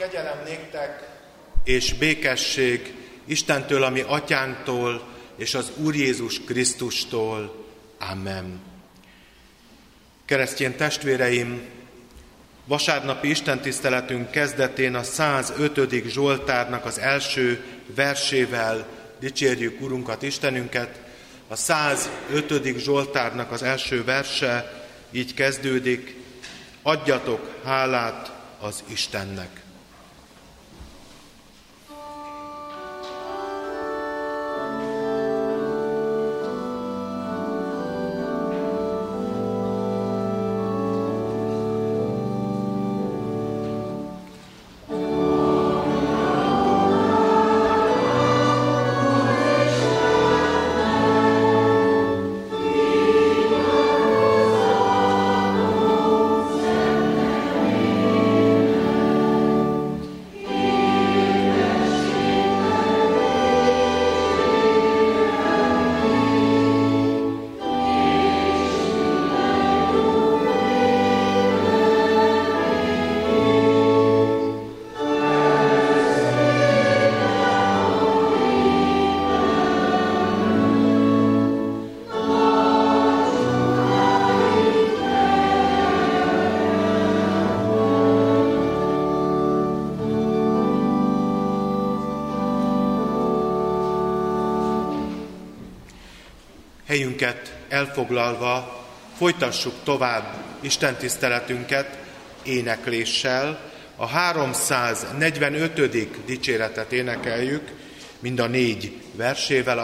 Kegyelem néktek és békesség Istentől, a mi atyánktól, és az Úr Jézus Krisztustól. Amen. Keresztény testvéreim, vasárnapi istentiszteletünk kezdetén a 105. Zsoltárnak az első versével dicsérjük Urunkat, Istenünket. A 105. Zsoltárnak az első verse így kezdődik: adjatok hálát az Istennek. Helyünket elfoglalva folytassuk tovább istentiszteletünket énekléssel. A 345. dicséretet énekeljük, mind a 4 versével. A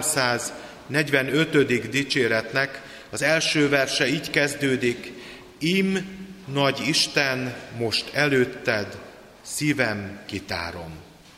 345. dicséretnek az első verse így kezdődik: Im, nagy Isten, most előtted szívem kitárom.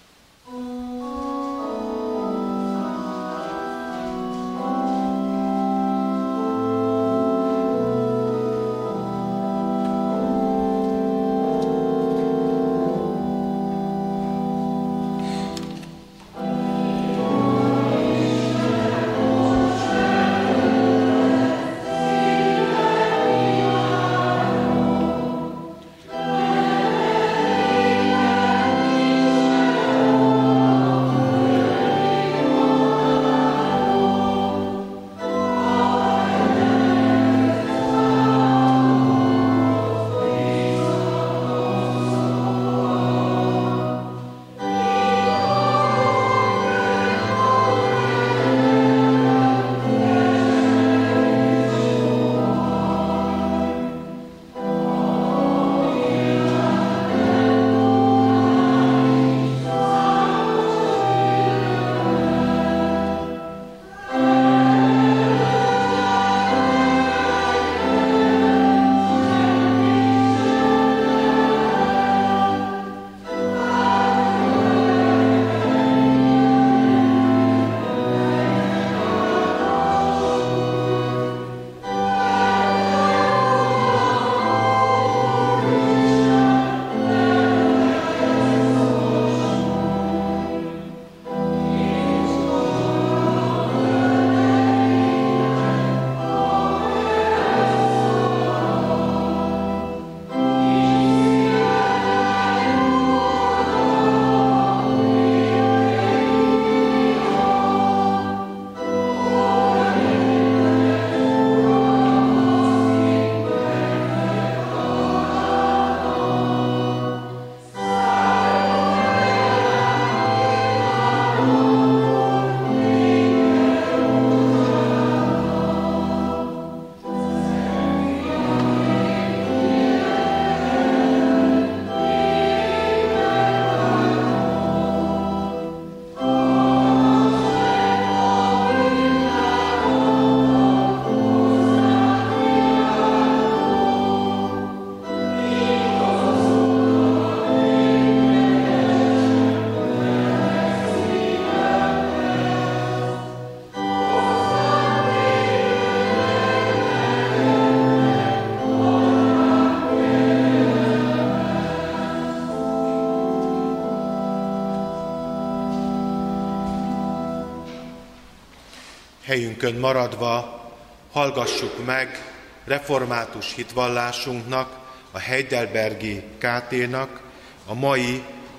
helyünkön maradva hallgassuk meg református hitvallásunknak, a Heidelbergi KT-nak a mai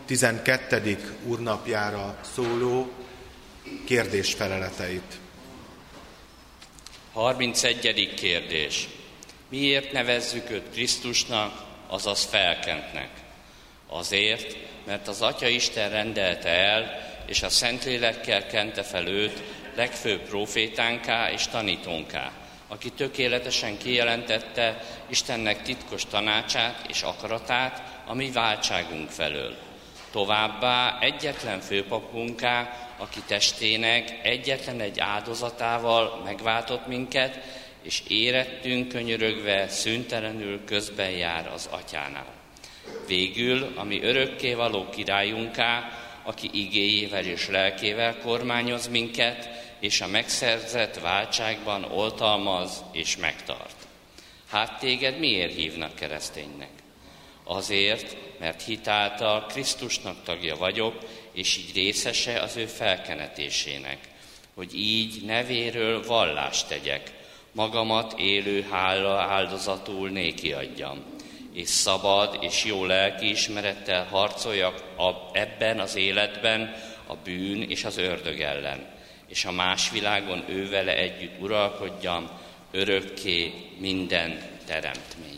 12. úrnapjára szóló kérdésfeleleteit. 31. kérdés. Miért nevezzük őt Krisztusnak, azaz felkentnek? Azért, mert az Atya Isten rendelte el, és a Szentlélekkel kente fel őt legfőbb prófétánká és tanítónká, aki tökéletesen kijelentette Istennek titkos tanácsát és akaratát a mi váltságunk felől. Továbbá egyetlen főpapunká, aki testének egyetlen egy áldozatával megváltott minket, és érettünk könyörögve szüntelenül közben jár az Atyánál. Végül, ami örökkévaló királyunká, aki igéjével és lelkével kormányoz minket, és a megszerzett váltságban oltalmaz és megtart. Hát téged miért hívnak kereszténynek? Azért, mert hitáltal Krisztusnak tagja vagyok, és így részese az ő felkenetésének, hogy így nevéről vallást tegyek, magamat élő hála áldozatul néki adjam, és szabad és jó lelkiismerettel harcoljak ebben az életben a bűn és az ördög ellen, és a más világon ővele együtt uralkodjam örökké minden teremtményen.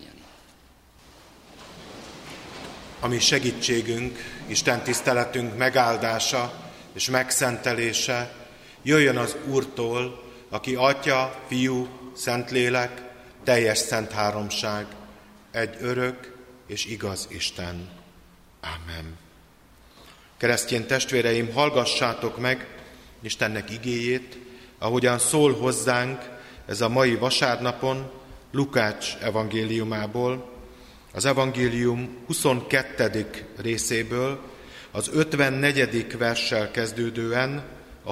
A mi segítségünk, Isten tiszteletünk megáldása és megszentelése jöjjön az Úrtól, aki Atya, Fiú, Szentlélek, teljes szent háromság, egy örök és igaz Isten. Ámen. Keresztény testvéreim, hallgassátok meg Istennek igéjét, ahogyan szól hozzánk ez a mai vasárnapon Lukács evangéliumából, az evangélium 22. részéből, az 54. verssel kezdődően a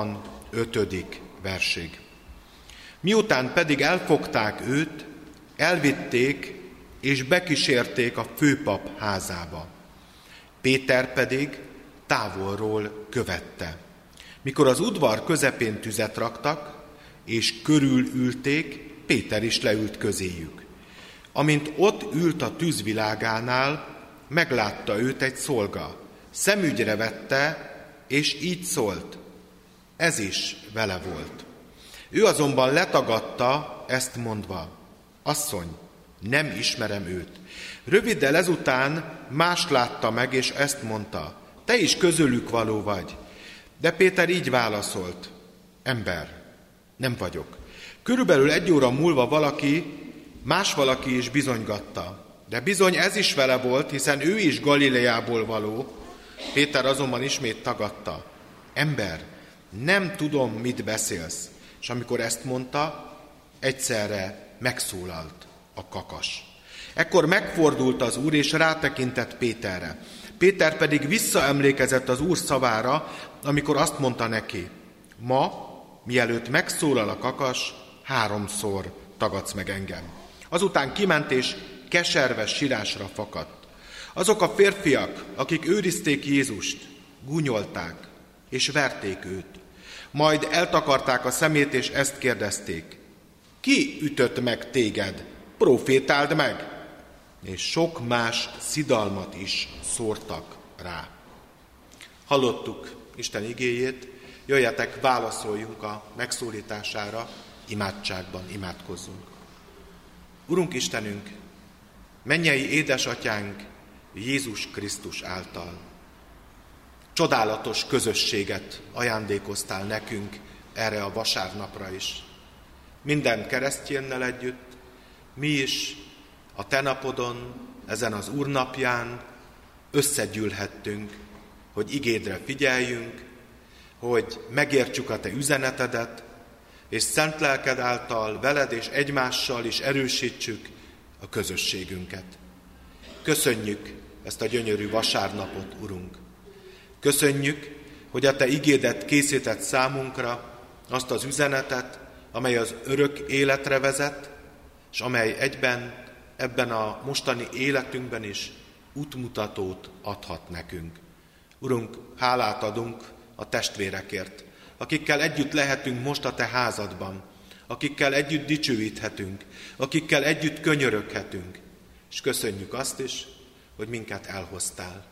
65. versig. Miután pedig elfogták őt, elvitték és bekísérték a főpap házába. Péter pedig távolról követte. Mikor az udvar közepén tüzet raktak, és körülülték, Péter is leült közéjük. Amint ott ült a tűzvilágánál, meglátta őt egy szolga. Szemügyre vette, és így szólt. Ez is vele volt. Ő azonban letagadta, ezt mondva. Asszony, nem ismerem őt. Röviddel ezután mást látta meg, és ezt mondta. Te is közülük való vagy. De Péter így válaszolt. Ember, nem vagyok. Körülbelül 1 óra múlva más valaki is bizonygatta. De bizony ez is vele volt, hiszen ő is Galileából való. Péter azonban ismét tagadta. Ember, nem tudom, mit beszélsz. És amikor ezt mondta, egyszerre megszólalt a kakas. Ekkor megfordult az Úr, és rátekintett Péterre. Péter pedig visszaemlékezett az Úr szavára, amikor azt mondta neki, ma, mielőtt megszólal a kakas, 3-szor tagadsz meg engem. Azután kiment, és keserves sírásra fakadt. Azok a férfiak, akik őrizték Jézust, gúnyolták, és verték őt. Majd eltakarták a szemét, és ezt kérdezték. Ki ütött meg téged? Profétáld meg! És sok más szidalmat is szórtak rá. Hallottuk Isten igéjét, jöjjetek, válaszoljunk a megszólítására, imádságban imádkozzunk. Urunk Istenünk, mennyei édesatyánk Jézus Krisztus által csodálatos közösséget ajándékoztál nekünk erre a vasárnapra is. Minden keresztjénnel együtt, mi is a te napodon, ezen az Úrnapján összegyűlhettünk, hogy igédre figyeljünk, hogy megértsük a te üzenetedet, és szent lelked által veled és egymással is erősítsük a közösségünket. Köszönjük ezt a gyönyörű vasárnapot, Urunk! Köszönjük, hogy a te igédet készített számunkra, azt az üzenetet, amely az örök életre vezet, és amely egyben ebben a mostani életünkben is útmutatót adhat nekünk. Urunk, hálát adunk a testvérekért, akikkel együtt lehetünk most a te házadban, akikkel együtt dicsőíthetünk, akikkel együtt könyöröghetünk, és köszönjük azt is, hogy minket elhoztál.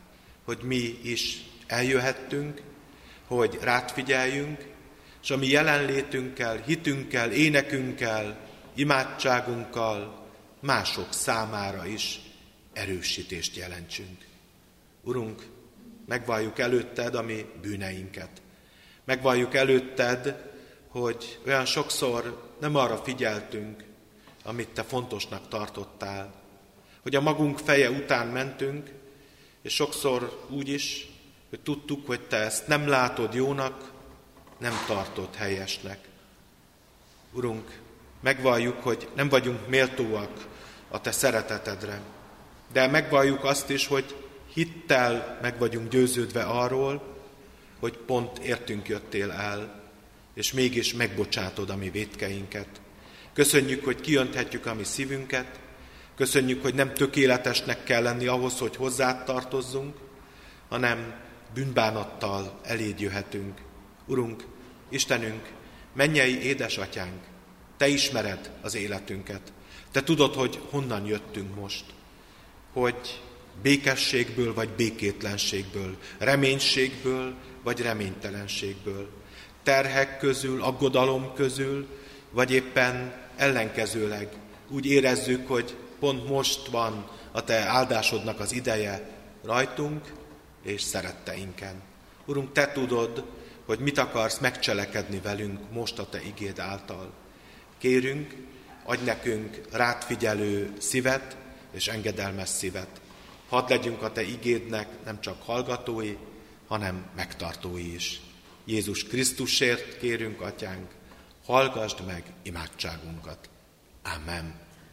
hogy mi is eljöhettünk, hogy rád figyeljünk, és a mi jelenlétünkkel, hitünkkel, énekünkkel, imádságunkkal mások számára is erősítést jelentsünk. Urunk, megvalljuk előtted a mi bűneinket. Megvalljuk előtted, hogy olyan sokszor nem arra figyeltünk, amit te fontosnak tartottál, hogy a magunk feje után mentünk, és sokszor úgy is, hogy tudtuk, hogy te ezt nem látod jónak, nem tartod helyesnek. Urunk, megvalljuk, hogy nem vagyunk méltóak a te szeretetedre, de megvalljuk azt is, hogy hittel meg vagyunk győződve arról, hogy pont értünk jöttél el, és mégis megbocsátod a mi vétkeinket. Köszönjük, hogy kiönthetjük a mi szívünket, köszönjük, hogy nem tökéletesnek kell lenni ahhoz, hogy hozzád tartozzunk, hanem bűnbánattal eléd jöhetünk. Urunk, Istenünk, mennyei édesatyánk, te ismered az életünket. Te tudod, hogy honnan jöttünk most, hogy békességből vagy békétlenségből, reménységből vagy reménytelenségből, terhek közül, aggodalom közül, vagy éppen ellenkezőleg úgy érezzük, hogy pont most van a te áldásodnak az ideje rajtunk és szeretteinken. Urunk, te tudod, hogy mit akarsz megcselekedni velünk most a te igéd által. Kérünk, adj nekünk rád figyelő szívet és engedelmes szívet. Hadd legyünk a te igédnek nem csak hallgatói, hanem megtartói is. Jézus Krisztusért kérünk, atyánk, hallgasd meg imádságunkat. Amen.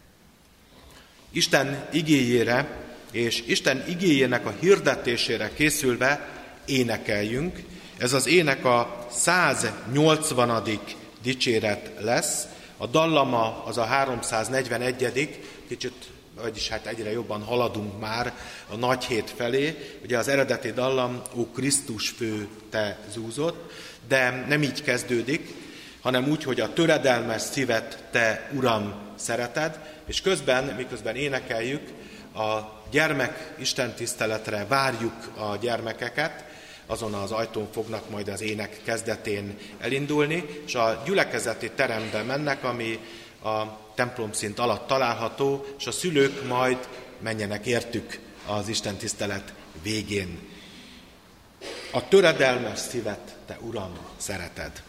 Isten igéjére és Isten igéjének a hirdetésére készülve énekeljünk. Ez az ének a 180. dicséret lesz. A dallama az a 341. Kicsit, vagyis hát egyre jobban haladunk már a nagy hét felé. Ugye az eredeti dallam, Ó Krisztus fő, te zúzott, de nem így kezdődik, hanem úgy, hogy a töredelmes szívet te, Uram, szereted, és miközben énekeljük, a gyermek istentiszteletre várjuk a gyermekeket, azon az ajtón fognak majd az ének kezdetén elindulni, és a gyülekezeti terembe mennek, ami a templomszint alatt található, és a szülők majd menjenek értük az istentisztelet végén. A töredelmes szívet te, Uram, szereted.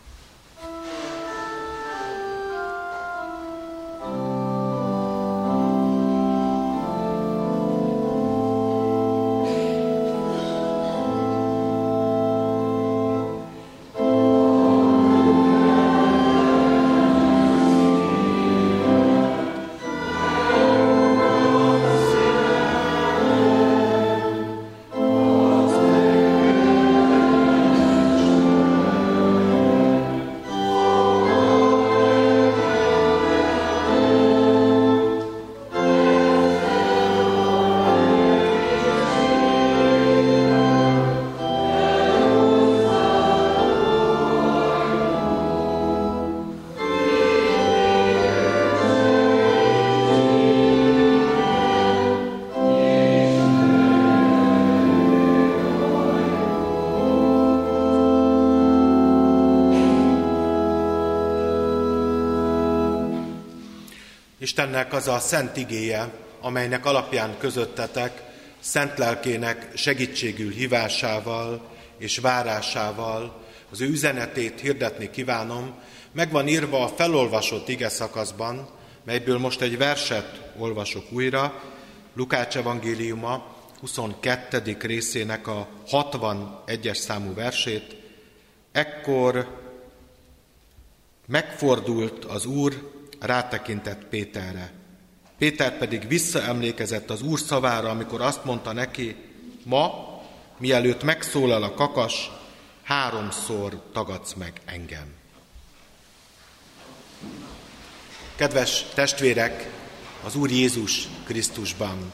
Istennek az a szent igéje, amelynek alapján közöttetek, szent lelkének segítségül hívásával és várásával az ő üzenetét hirdetni kívánom, meg van írva a felolvasott igeszakaszban, melyből most egy verset olvasok újra, Lukács evangéliuma 22. részének a 61-es számú versét. Ekkor megfordult az Úr, rátekintett Péterre. Péter pedig visszaemlékezett az Úr szavára, amikor azt mondta neki, ma, mielőtt megszólal a kakas, 3-szor tagadsz meg engem. Kedves testvérek, az Úr Jézus Krisztusban.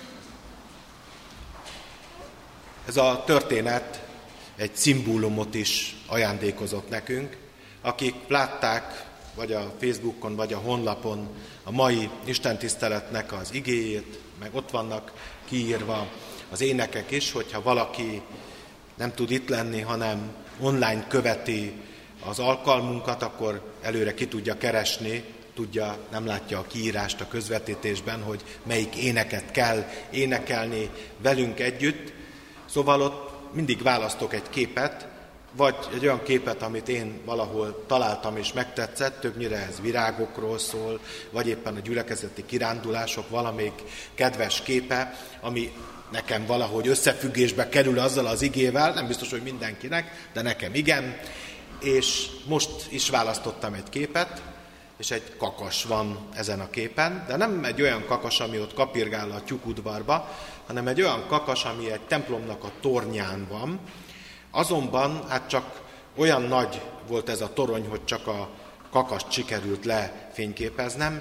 Ez a történet egy szimbólumot is ajándékozott nekünk, akik látták, vagy a Facebookon, vagy a honlapon a mai istentiszteletnek az igéjét, meg ott vannak kiírva az énekek is, hogyha valaki nem tud itt lenni, hanem online követi az alkalmunkat, akkor előre ki tudja keresni, tudja, nem látja a kiírást a közvetítésben, hogy melyik éneket kell énekelni velünk együtt. Szóval ott mindig választok egy képet, vagy egy olyan képet, amit én valahol találtam és megtetszett, többnyire ez virágokról szól, vagy éppen a gyülekezeti kirándulások valamelyik kedves képe, ami nekem valahogy összefüggésbe kerül azzal az igével, nem biztos, hogy mindenkinek, de nekem igen, és most is választottam egy képet, és egy kakas van ezen a képen, de nem egy olyan kakas, ami ott kapirgál a tyúkudvarba, hanem egy olyan kakas, ami egy templomnak a tornyán van. Azonban hát csak olyan nagy volt ez a torony, hogy csak a kakast sikerült lefényképeznem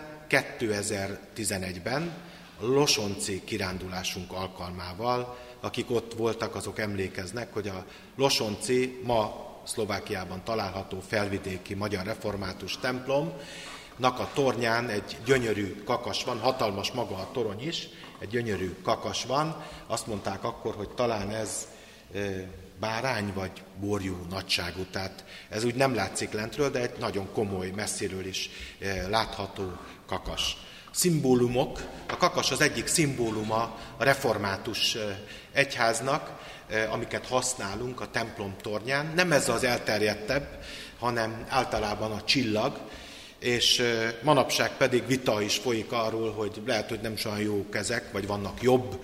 2011-ben, a losonci kirándulásunk alkalmával. Akik ott voltak, azok emlékeznek, hogy a Losonci ma Szlovákiában található felvidéki magyar református templomnak a tornyán egy gyönyörű kakas van, hatalmas maga a torony is, egy gyönyörű kakas van. Azt mondták akkor, hogy talán ez bárány vagy borjú nagyságú, tehát ez úgy nem látszik lentről, de egy nagyon komoly, messziről is látható kakas. Szimbólumok, a kakas az egyik szimbóluma a református egyháznak, amiket használunk a templom tornyán. Nem ez az elterjedtebb, hanem általában a csillag, és manapság pedig vita is folyik arról, hogy lehet, hogy nem is olyan jók ezek, vagy vannak jobb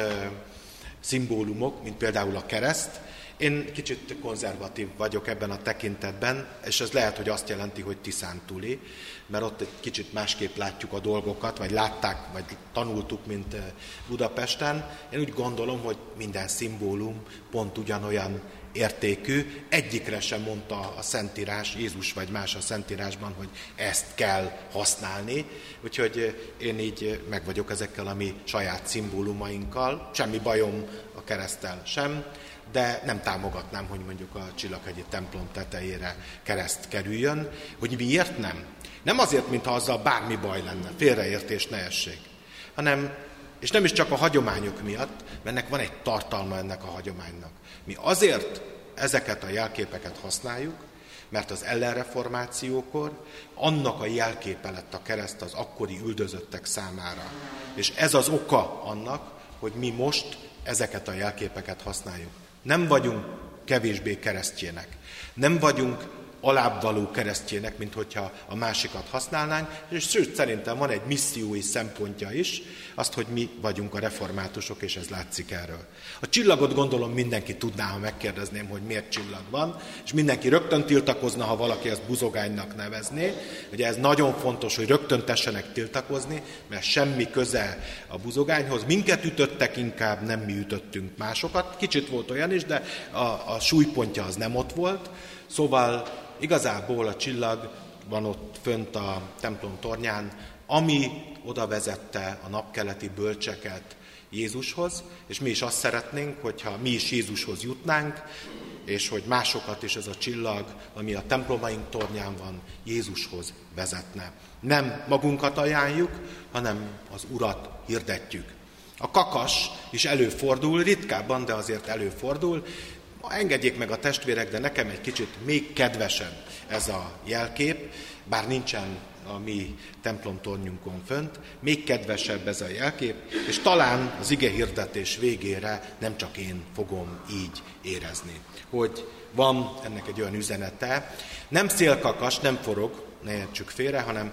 szimbólumok, mint például a kereszt. Én kicsit konzervatív vagyok ebben a tekintetben, és ez lehet, hogy azt jelenti, hogy tiszántúli, mert ott egy kicsit másképp látjuk a dolgokat, vagy látták, vagy tanultuk, mint Budapesten. Én úgy gondolom, hogy minden szimbólum pont ugyanolyan értékű. Egyikre sem mondta a Szentírás, Jézus vagy más a Szentírásban, hogy ezt kell használni. Úgyhogy én így meg vagyok ezekkel a mi saját szimbólumainkkal. Semmi bajom a kereszttel sem, de nem támogatnám, hogy mondjuk a Csillaghegyi templom tetejére kereszt kerüljön. Hogy miért nem? Nem azért, mintha azzal bármi baj lenne, félreértés, ne essék, hanem, és nem is csak a hagyományok miatt, mert ennek van egy tartalma ennek a hagyománynak. Mi azért ezeket a jelképeket használjuk, mert az ellenreformációkor annak a jelképe lett a kereszt az akkori üldözöttek számára. És ez az oka annak, hogy mi most ezeket a jelképeket használjuk. Nem vagyunk kevésbé keresztjének, nem vagyunk alábbvaló keresztjének, mint hogyha a másikat használnánk, és sőt, szerintem van egy missziói szempontja is, azt, hogy mi vagyunk a reformátusok, és ez látszik erről. A csillagot gondolom mindenki tudná, ha megkérdezném, hogy miért csillag van, és mindenki rögtön tiltakozna, ha valaki ezt buzogánynak nevezné. Ugye ez nagyon fontos, hogy rögtön tessenek tiltakozni, mert semmi köze a buzogányhoz. Minket ütöttek inkább, nem mi ütöttünk másokat. Kicsit volt olyan is, de a súlypontja az nem ott volt. Szóval igazából a csillag van ott fönt a templom tornyán, ami oda vezette a napkeleti bölcseket Jézushoz, és mi is azt szeretnénk, hogyha mi is Jézushoz jutnánk, és hogy másokat is ez a csillag, ami a templomaink tornyán van, Jézushoz vezetne. Nem magunkat ajánljuk, hanem az Urat hirdetjük. A kakas is előfordul, ritkábban, de azért előfordul. Engedjék meg a testvérek, de nekem egy kicsit még kedvesebb ez a jelkép, bár nincsen a mi templomtornyunkon fönt, még kedvesebb ez a jelkép, és talán az igehirdetés végére nem csak én fogom így érezni, hogy van ennek egy olyan üzenete, nem szélkakas, nem forog, ne értsük félre, hanem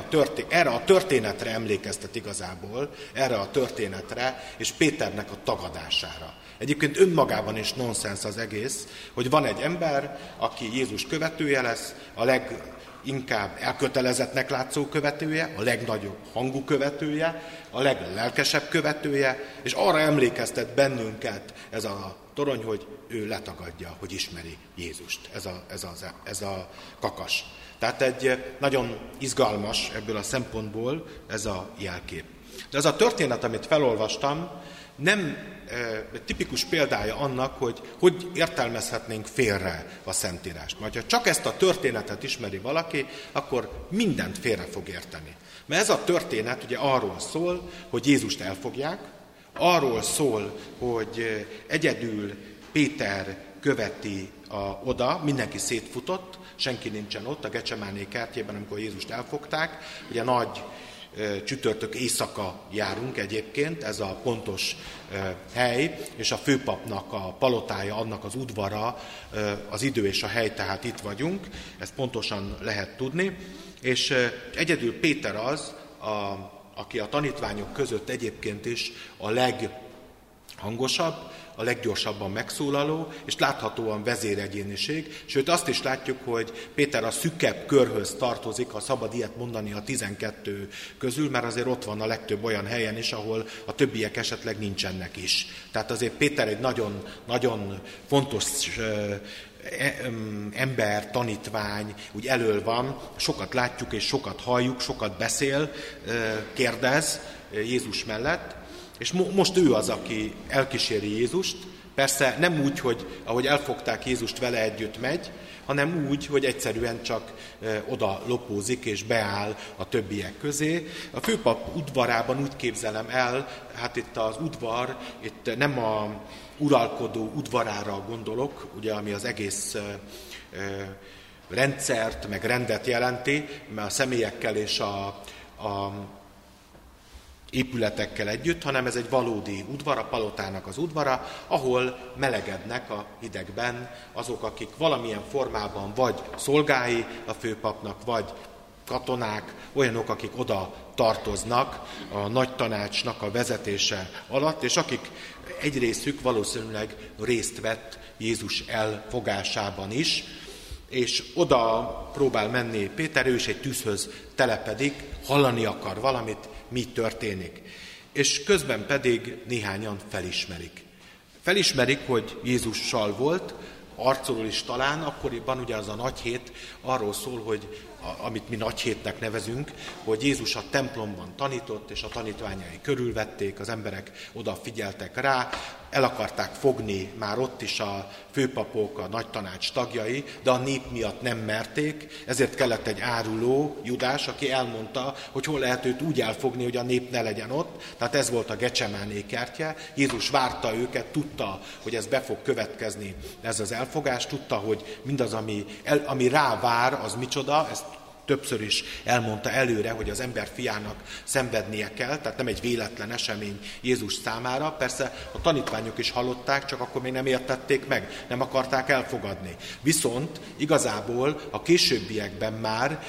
erre a történetre emlékeztet igazából, erre a történetre, és Péternek a tagadására. Egyébként önmagában is nonsens az egész, hogy van egy ember, aki Jézus követője lesz, a leginkább elkötelezettnek látszó követője, a legnagyobb hangú követője, a leglelkesebb követője, és arra emlékeztet bennünket ez a torony, hogy ő letagadja, hogy ismeri Jézust, ez a kakas. Tehát egy nagyon izgalmas ebből a szempontból ez a jelkép. De ez a történet, amit felolvastam, nem tipikus példája annak, hogy értelmezhetnénk félre a Szentírást. Majd ha csak ezt a történetet ismeri valaki, akkor mindent félre fog érteni. Mert ez a történet ugye arról szól, hogy Jézust elfogják, arról szól, hogy egyedül Péter követi oda, mindenki szétfutott, senki nincsen ott a Gecsemáné kertjében, amikor Jézust elfogták. Ugye nagy csütörtök éjszaka járunk egyébként, ez a pontos hely, és a főpapnak a palotája, annak az udvara, az idő és a hely, tehát itt vagyunk, ezt pontosan lehet tudni. És egyedül Péter az, aki a tanítványok között egyébként is a leghangosabb, a leggyorsabban megszólaló, és láthatóan vezéregyéniség. Sőt, azt is látjuk, hogy Péter a szűkebb körhöz tartozik, ha szabad ilyet mondani, a 12 közül, mert azért ott van a legtöbb olyan helyen is, ahol a többiek esetleg nincsenek is. Tehát azért Péter egy nagyon, nagyon fontos ember, tanítvány, úgy elől van, sokat látjuk és sokat halljuk, sokat beszél, kérdez Jézus mellett, és most ő az, aki elkíséri Jézust, persze nem úgy, hogy ahogy elfogták Jézust, vele együtt megy, hanem úgy, hogy egyszerűen csak oda lopózik és beáll a többiek közé. A főpap udvarában úgy képzelem el, hát itt az udvar, itt nem a uralkodó udvarára gondolok, ugye, ami az egész rendszert, meg rendet jelenti, mert a személyekkel és a épületekkel együtt, hanem ez egy valódi udvar, a palotának az udvara, ahol melegednek a hidegben azok, akik valamilyen formában vagy szolgái a főpapnak, vagy katonák, olyanok, akik oda tartoznak a nagy tanácsnak a vezetése alatt, és akik egy részük valószínűleg részt vett Jézus elfogásában is, és oda próbál menni Péter, ő is egy tűzhöz telepedik, hallani akar valamit, mi történik. És közben pedig néhányan felismerik. Felismerik, hogy Jézussal volt, arcról is talán, akkoriban ugye az a nagy hét arról szól, hogy amit mi nagy hétnek nevezünk, hogy Jézus a templomban tanított, és a tanítványai körülvették, az emberek odafigyeltek rá, el akarták fogni már ott is a főpapok, a nagy tanács tagjai, de a nép miatt nem merték, ezért kellett egy áruló, Judás, aki elmondta, hogy hol lehet őt úgy elfogni, hogy a nép ne legyen ott. Tehát ez volt a Gecsemáné kertje. Jézus várta őket, tudta, hogy ez be fog következni, ez az elfogás, tudta, hogy mindaz, ami rá vár, az micsoda, ezt többször is elmondta előre, hogy az ember fiának szenvednie kell, tehát nem egy véletlen esemény Jézus számára. Persze a tanítványok is hallották, csak akkor még nem értették meg, nem akarták elfogadni. Viszont igazából a későbbiekben már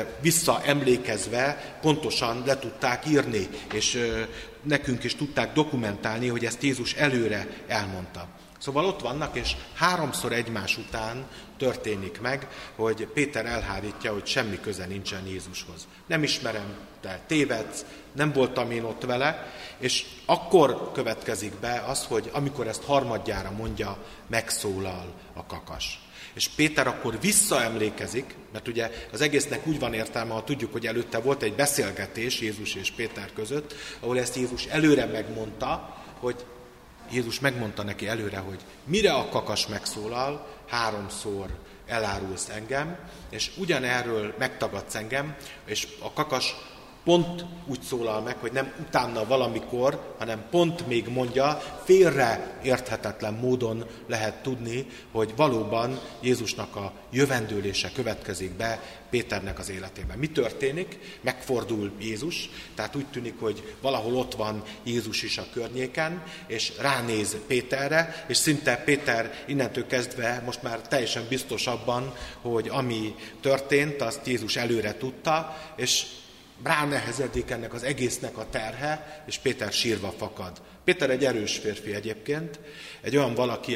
visszaemlékezve pontosan le tudták írni, és nekünk is tudták dokumentálni, hogy ezt Jézus előre elmondta. Szóval ott vannak, és 3-szor egymás után történik meg, hogy Péter elhárítja, hogy semmi köze nincsen Jézushoz. Nem ismerem, te tévedsz, nem voltam én ott vele, és akkor következik be az, hogy amikor ezt harmadjára mondja, megszólal a kakas. És Péter akkor visszaemlékezik, mert ugye az egésznek úgy van értelme, ha tudjuk, hogy előtte volt egy beszélgetés Jézus és Péter között, ahol ezt Jézus előre megmondta, hogy Jézus megmondta neki előre, hogy mire a kakas megszólal, 3-szor elárulsz engem, és ugyanerről megtagadsz engem, és a kakas pont úgy szólal meg, hogy nem utána valamikor, hanem pont még mondja, félre érthetetlen módon lehet tudni, hogy valóban Jézusnak a jövendőlése következik be Péternek az életében. Mi történik? Megfordul Jézus, tehát úgy tűnik, hogy valahol ott van Jézus is a környéken, és ránéz Péterre, és szinte Péter innentől kezdve most már teljesen biztos abban, hogy ami történt, azt Jézus előre tudta, és ránehezedik ennek az egésznek a terhe, és Péter sírva fakad. Péter egy erős férfi egyébként, egy olyan valaki,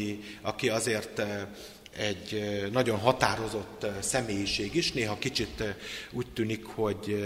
aki azért egy nagyon határozott személyiség is, néha kicsit úgy tűnik, hogy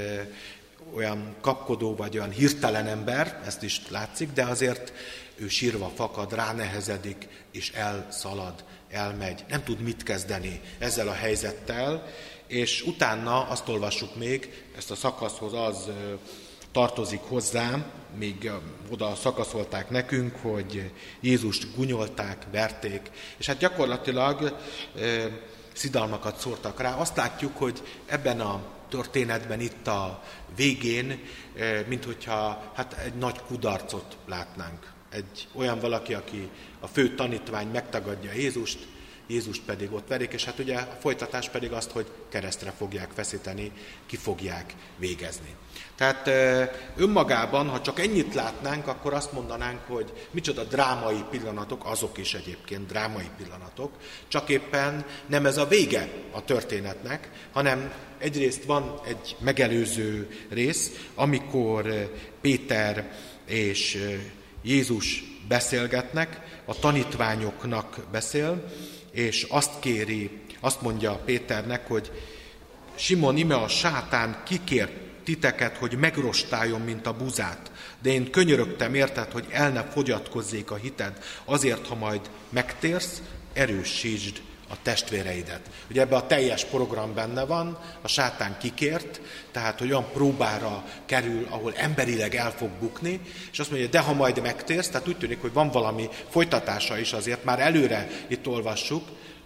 olyan kapkodó vagy olyan hirtelen ember, ezt is látszik, de azért ő sírva fakad, ránehezedik, és elszalad, elmegy. Nem tud mit kezdeni ezzel a helyzettel, és utána azt olvassuk még, ezt a szakaszhoz az tartozik hozzám, még oda szakaszolták nekünk, hogy Jézust gúnyolták, verték, és hát gyakorlatilag szidalmakat szórtak rá. Azt látjuk, hogy ebben a történetben itt a végén, minthogyha egy nagy kudarcot látnánk. Egy olyan valaki, aki a fő tanítvány megtagadja Jézust, Jézust pedig ott verik, és ugye a folytatás pedig azt, hogy keresztre fogják feszíteni, ki fogják végezni. Tehát önmagában, ha csak ennyit látnánk, akkor azt mondanánk, hogy micsoda drámai pillanatok, azok is egyébként drámai pillanatok, csak éppen nem ez a vége a történetnek, hanem egyrészt van egy megelőző rész, amikor Péter és Jézus beszélgetnek, a tanítványoknak beszél, és azt mondja Péternek, hogy Simon, ime a sátán kikért titeket, hogy megrostáljon, mint a buzát, de én könyörögtem érted, hogy el ne fogyatkozzék a hited, azért, ha majd megtérsz, erősítsd a testvéreidet. Ugye ebben a teljes program benne van, a sátán kikért, tehát hogy olyan próbára kerül, ahol emberileg el fog bukni, és azt mondja, de ha majd megtérsz, tehát úgy tűnik, hogy van valami folytatása is azért, már előre itt olvassuk,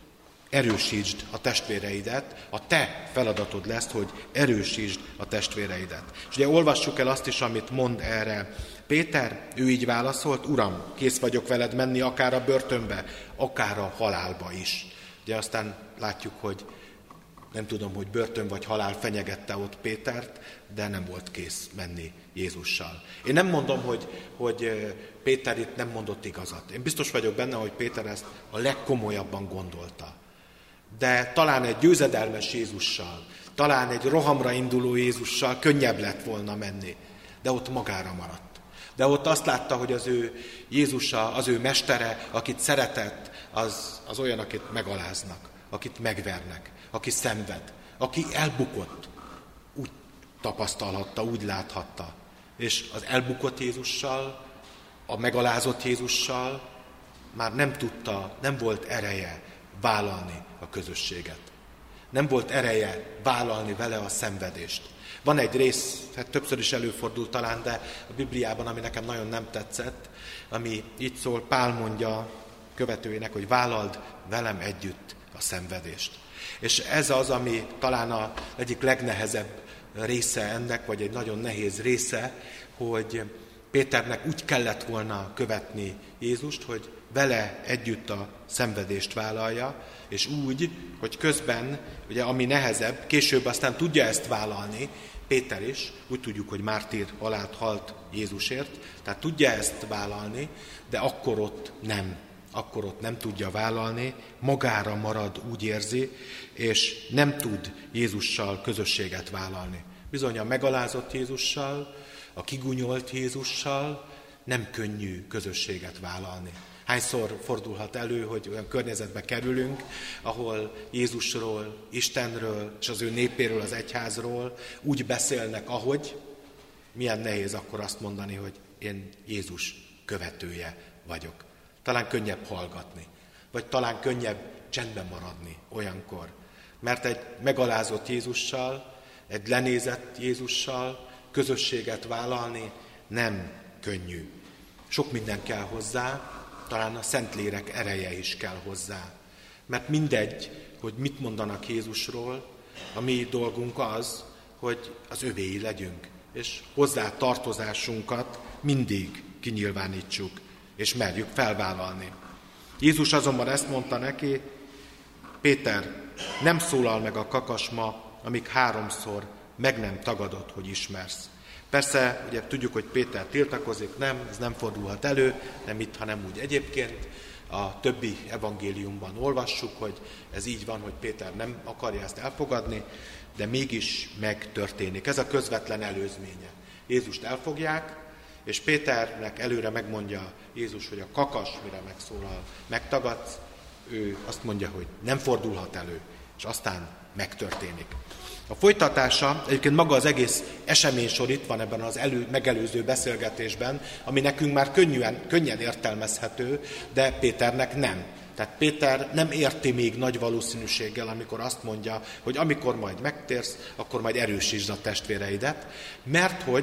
erősítsd a testvéreidet, a te feladatod lesz, hogy erősítsd a testvéreidet. És ugye olvassuk el azt is, amit mond erre Péter, ő így válaszolt, Uram, kész vagyok veled menni akár a börtönbe, akár a halálba is. Ugye aztán látjuk, hogy nem tudom, hogy börtön vagy halál fenyegette ott Pétert, de nem volt kész menni Jézussal. Én nem mondom, hogy Péter itt nem mondott igazat. Én biztos vagyok benne, hogy Péter ezt a legkomolyabban gondolta. De talán egy győzedelmes Jézussal, talán egy rohamra induló Jézussal könnyebb lett volna menni, de ott magára maradt. De ott azt látta, hogy az ő Jézusa, az ő mestere, akit szeretett, az olyan, akit megaláznak, akit megvernek, aki szenved, aki elbukott. Úgy tapasztalhatta, úgy láthatta. És az elbukott Jézussal, a megalázott Jézussal már nem volt ereje vállalni a közösséget. Nem volt ereje vállalni vele a szenvedést. Van egy rész, többször is előfordult talán, de a Bibliában, ami nekem nagyon nem tetszett, ami így szól, Pál mondja követőjének, hogy vállald velem együtt a szenvedést. És ez az, ami talán az egyik legnehezebb része ennek, vagy egy nagyon nehéz része, hogy Péternek úgy kellett volna követni Jézust, hogy vele együtt a szenvedést vállalja, és úgy, hogy közben, ugye ami nehezebb, később aztán tudja ezt vállalni, Péter is, úgy tudjuk, hogy mártír halált halt Jézusért, tehát tudja ezt vállalni, de akkor ott nem tudja vállalni, magára marad, úgy érzi, és nem tud Jézussal közösséget vállalni. Bizony a megalázott Jézussal, a kigúnyolt Jézussal nem könnyű közösséget vállalni. Hányszor fordulhat elő, hogy olyan környezetbe kerülünk, ahol Jézusról, Istenről és az ő népéről, az egyházról úgy beszélnek, ahogy, milyen nehéz akkor azt mondani, hogy én Jézus követője vagyok. Talán könnyebb hallgatni, vagy talán könnyebb csendben maradni olyankor. Mert egy megalázott Jézussal, egy lenézett Jézussal közösséget vállalni nem könnyű. Sok minden kell hozzá, talán a Szentlélek ereje is kell hozzá. Mert mindegy, hogy mit mondanak Jézusról, a mi dolgunk az, hogy az övéi legyünk, és hozzá tartozásunkat mindig kinyilvánítsuk, és merjük felvállalni. Jézus azonban ezt mondta neki, Péter, nem szólal meg a kakas ma, amíg 3-szor meg nem tagadod, hogy ismersz. Persze, ugye tudjuk, hogy Péter tiltakozik, ez nem fordulhat elő, nem itt, hanem úgy egyébként. A többi evangéliumban olvassuk, hogy ez így van, hogy Péter nem akarja ezt elfogadni, de mégis megtörténik. Ez a közvetlen előzménye. Jézust elfogják, és Péternek előre megmondja Jézus, hogy a kakas, mire megszólal, megtagadsz, ő azt mondja, hogy nem fordulhat elő, és aztán megtörténik. A folytatása, egyébként maga az egész eseménysor itt van ebben az megelőző beszélgetésben, ami nekünk már könnyen értelmezhető, de Péternek nem. Tehát Péter nem érti még nagy valószínűséggel, amikor azt mondja, hogy amikor majd megtérsz, akkor majd erősítsd a testvéreidet, mert hogy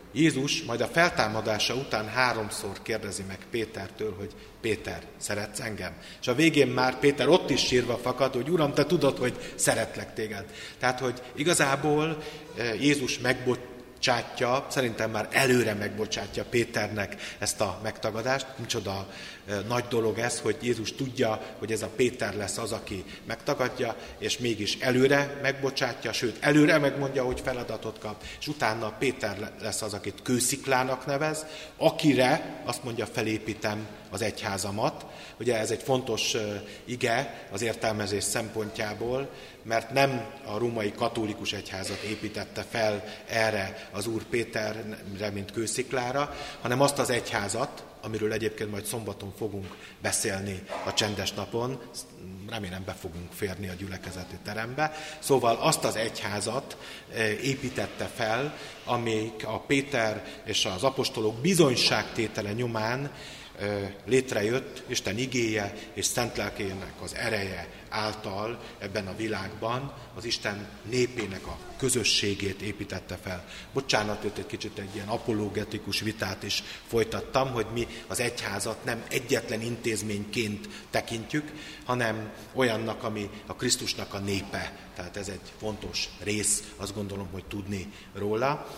Jézus majd a feltámadása után 3-szor kérdezi meg Pétertől, hogy Péter, szeretsz engem? És a végén már Péter ott is sírva fakad, hogy Uram, te tudod, hogy szeretlek téged. Tehát, hogy igazából Jézus megbocsátja, szerintem már előre megbocsátja Péternek ezt a megtagadást. Micsoda nagy dolog ez, hogy Jézus tudja, hogy ez a Péter lesz az, aki megtagadja, és mégis előre megbocsátja, sőt, előre megmondja, hogy feladatot kap, és utána Péter lesz az, akit kősziklának nevez, akire azt mondja, felépítem az egyházamat. Ugye ez egy fontos ige az értelmezés szempontjából, mert nem a római katolikus egyházat építette fel erre az Úr Péterre, mint kősziklára, hanem azt az egyházat, amiről egyébként majd szombaton fogunk beszélni a csendes napon, remélem be fogunk férni a gyülekezeti terembe. Szóval azt az egyházat építette fel, amelyik a Péter és az apostolok bizonyságtétele nyomán létrejött Isten igéje és szent lelkének az ereje által ebben a világban az Isten népének a közösségét építette fel. Bocsánat, itt egy kicsit egy ilyen apologetikus vitát is folytattam, hogy mi az egyházat nem egyetlen intézményként tekintjük, hanem olyannak, ami a Krisztusnak a népe. Tehát ez egy fontos rész, azt gondolom, hogy tudni róla.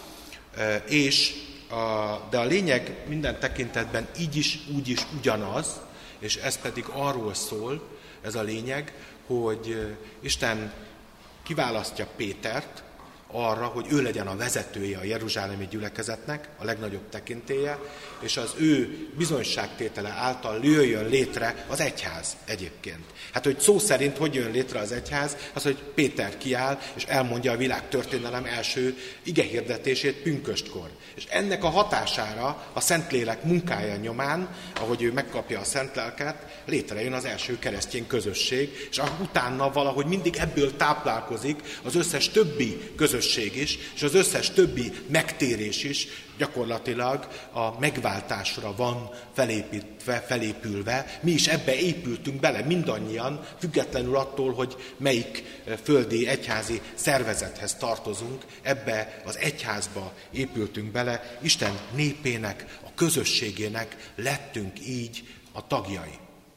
De a lényeg minden tekintetben így is, úgy is ugyanaz, és ez pedig arról szól, ez a lényeg, hogy Isten kiválasztja Pétert arra, hogy ő legyen a vezetője a jeruzsálemi gyülekezetnek, a legnagyobb tekintélye, és az ő bizonyságtétele által jöjjön létre az egyház egyébként. Hát, hogy szó szerint hogy jön létre az egyház, az, hogy Péter kiáll, és elmondja a világtörténelem első igehirdetését pünköstkor. És ennek a hatására a Szentlélek munkája nyomán, ahogy ő megkapja a Szent Lelket, létrejön az első keresztény közösség, és utána valahogy mindig ebből táplálkozik az összes többi közösség is, és az összes többi megtérés is gyakorlatilag a megváltásra van felépülve. Mi is ebbe épültünk bele, mindannyian, függetlenül attól, hogy melyik földi egyházi szervezethez tartozunk, ebbe az egyházba épültünk bele, Isten népének, a közösségének lettünk így a tagjai.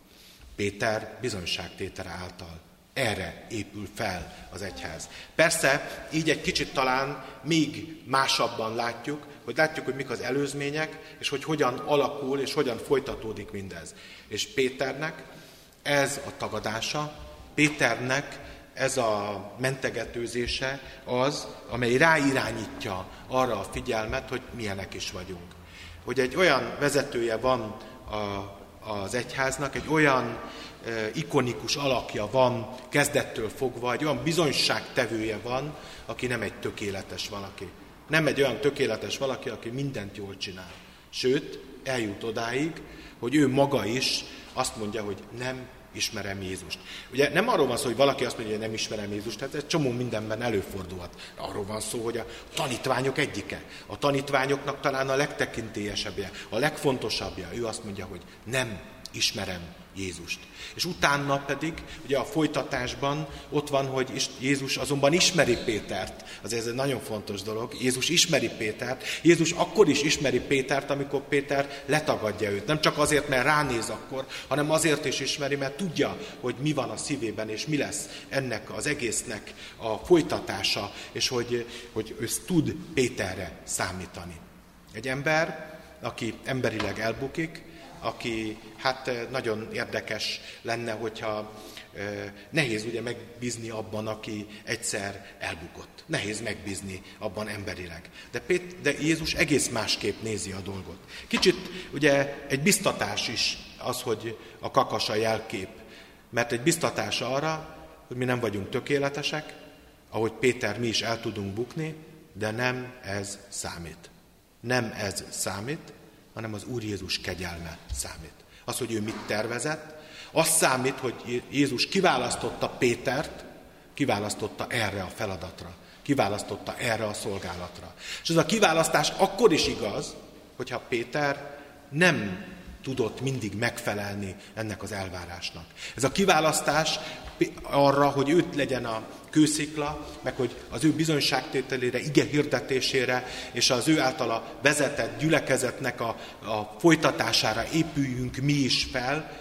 Péter bizonyságtétele által. Erre épül fel az egyház. Persze, így egy kicsit talán még másabban látjuk, hogy mik az előzmények, és hogy hogyan alakul, és hogyan folytatódik mindez. És Péternek ez a tagadása, Péternek ez a mentegetőzése az, amely ráirányítja arra a figyelmet, hogy milyenek is vagyunk. Hogy egy olyan vezetője van az egyháznak, egy olyan ikonikus alakja van kezdettől fogva, egy olyan bizonyságtevője van, aki nem egy tökéletes valaki. Nem egy olyan tökéletes valaki, aki mindent jól csinál. Sőt, eljut odáig, hogy ő maga is azt mondja, hogy nem ismerem Jézust. Ugye nem arról van szó, hogy valaki azt mondja, hogy nem ismerem Jézust, tehát ez csomó mindenben előfordulhat. Arról van szó, hogy a tanítványok egyike. A tanítványoknak talán a legtekintélyesebbje, a legfontosabbja. Ő azt mondja, hogy nem ismerem Jézust. És utána pedig, ugye a folytatásban ott van, hogy Jézus azonban ismeri Pétert. Azért ez egy nagyon fontos dolog. Jézus ismeri Pétert. Jézus akkor is ismeri Pétert, amikor Péter letagadja őt. Nem csak azért, mert ránéz akkor, hanem azért is ismeri, mert tudja, hogy mi van a szívében, és mi lesz ennek az egésznek a folytatása, és hogy ő tud Péterre számítani. Egy ember, aki emberileg elbukik, aki hát nagyon érdekes lenne, hogyha nehéz ugye megbízni abban, aki egyszer elbukott. Nehéz megbízni abban emberileg. De Jézus egész másképp nézi a dolgot. Kicsit ugye egy biztatás is az, hogy a kakas a jelkép. Mert egy biztatás arra, hogy mi nem vagyunk tökéletesek, ahogy Péter mi is el tudunk bukni, de nem ez számít. Nem ez számít, hanem az Úr Jézus kegyelme számít. Az, hogy ő mit tervezett, az számít, hogy Jézus kiválasztotta Pétert, kiválasztotta erre a feladatra, kiválasztotta erre a szolgálatra. És ez a kiválasztás akkor is igaz, hogyha Péter nem tudott mindig megfelelni ennek az elvárásnak. Ez a kiválasztás arra, hogy őt legyen a kőszikla, meg hogy az ő bizonyságtételére, ige hirdetésére és az ő általa vezetett gyülekezetnek a folytatására épüljünk mi is fel.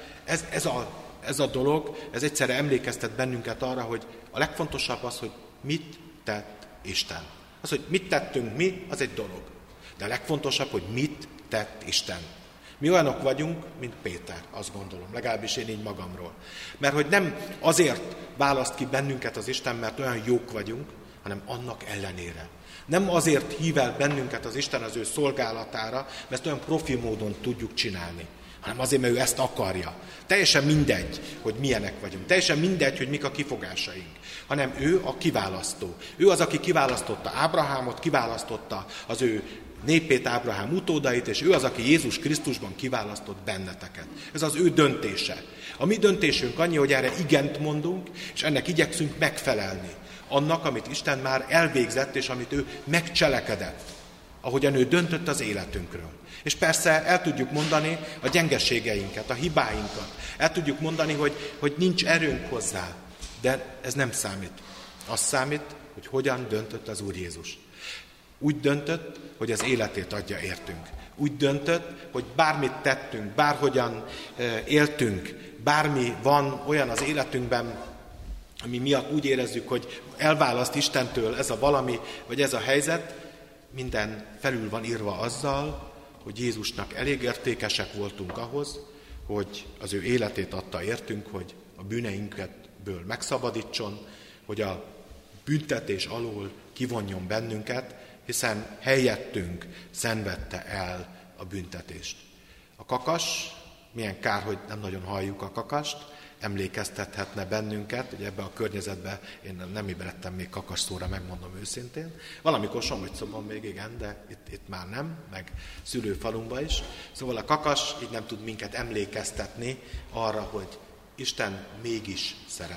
Ez a dolog, ez egyszerre emlékeztet bennünket arra, hogy a legfontosabb az, hogy mit tett Isten. Az, hogy mit tettünk mi, az egy dolog. De a legfontosabb, hogy mit tett Isten. Mi olyanok vagyunk, mint Péter, azt gondolom, legalábbis én így magamról. Mert hogy nem azért választ ki bennünket az Isten, mert olyan jók vagyunk, hanem annak ellenére. Nem azért hív el bennünket az Isten az ő szolgálatára, mert olyan profi módon tudjuk csinálni, hanem azért, mert ő ezt akarja. Teljesen mindegy, hogy milyenek vagyunk. Teljesen mindegy, hogy mik a kifogásaink. Hanem ő a kiválasztó. Ő az, aki kiválasztotta Ábrahámot, kiválasztotta az ő népét, Ábrahám utódait, és ő az, aki Jézus Krisztusban kiválasztott benneteket. Ez az ő döntése. A mi döntésünk annyi, hogy erre igent mondunk, és ennek igyekszünk megfelelni. Annak, amit Isten már elvégzett, és amit ő megcselekedett. Ahogyan ő döntött az életünkről. És persze el tudjuk mondani a gyengeségeinket, a hibáinkat. El tudjuk mondani, hogy nincs erőnk hozzá. De ez nem számít. Az számít, hogy hogyan döntött az Úr Jézus. Úgy döntött, hogy az életét adja értünk. Úgy döntött, hogy bármit tettünk, bárhogyan éltünk, bármi van olyan az életünkben, ami miatt úgy érezzük, hogy elválaszt Istentől ez a valami, vagy ez a helyzet, minden felül van írva azzal, hogy Jézusnak elég értékesek voltunk ahhoz, hogy az ő életét adta értünk, hogy a bűneinkből megszabadítson, hogy a büntetés alól kivonjon bennünket, hiszen helyettünk szenvedte el a büntetést. A kakas, milyen kár, hogy nem nagyon halljuk a kakast, emlékeztethetne bennünket, ugye ebbe a környezetben én nem ébredtem még kakas szóra, megmondom őszintén. Valamikor Somogyszomban még igen, de itt már nem, meg szülőfalunkban is. Szóval a kakas így nem tud minket emlékeztetni arra, hogy Isten mégis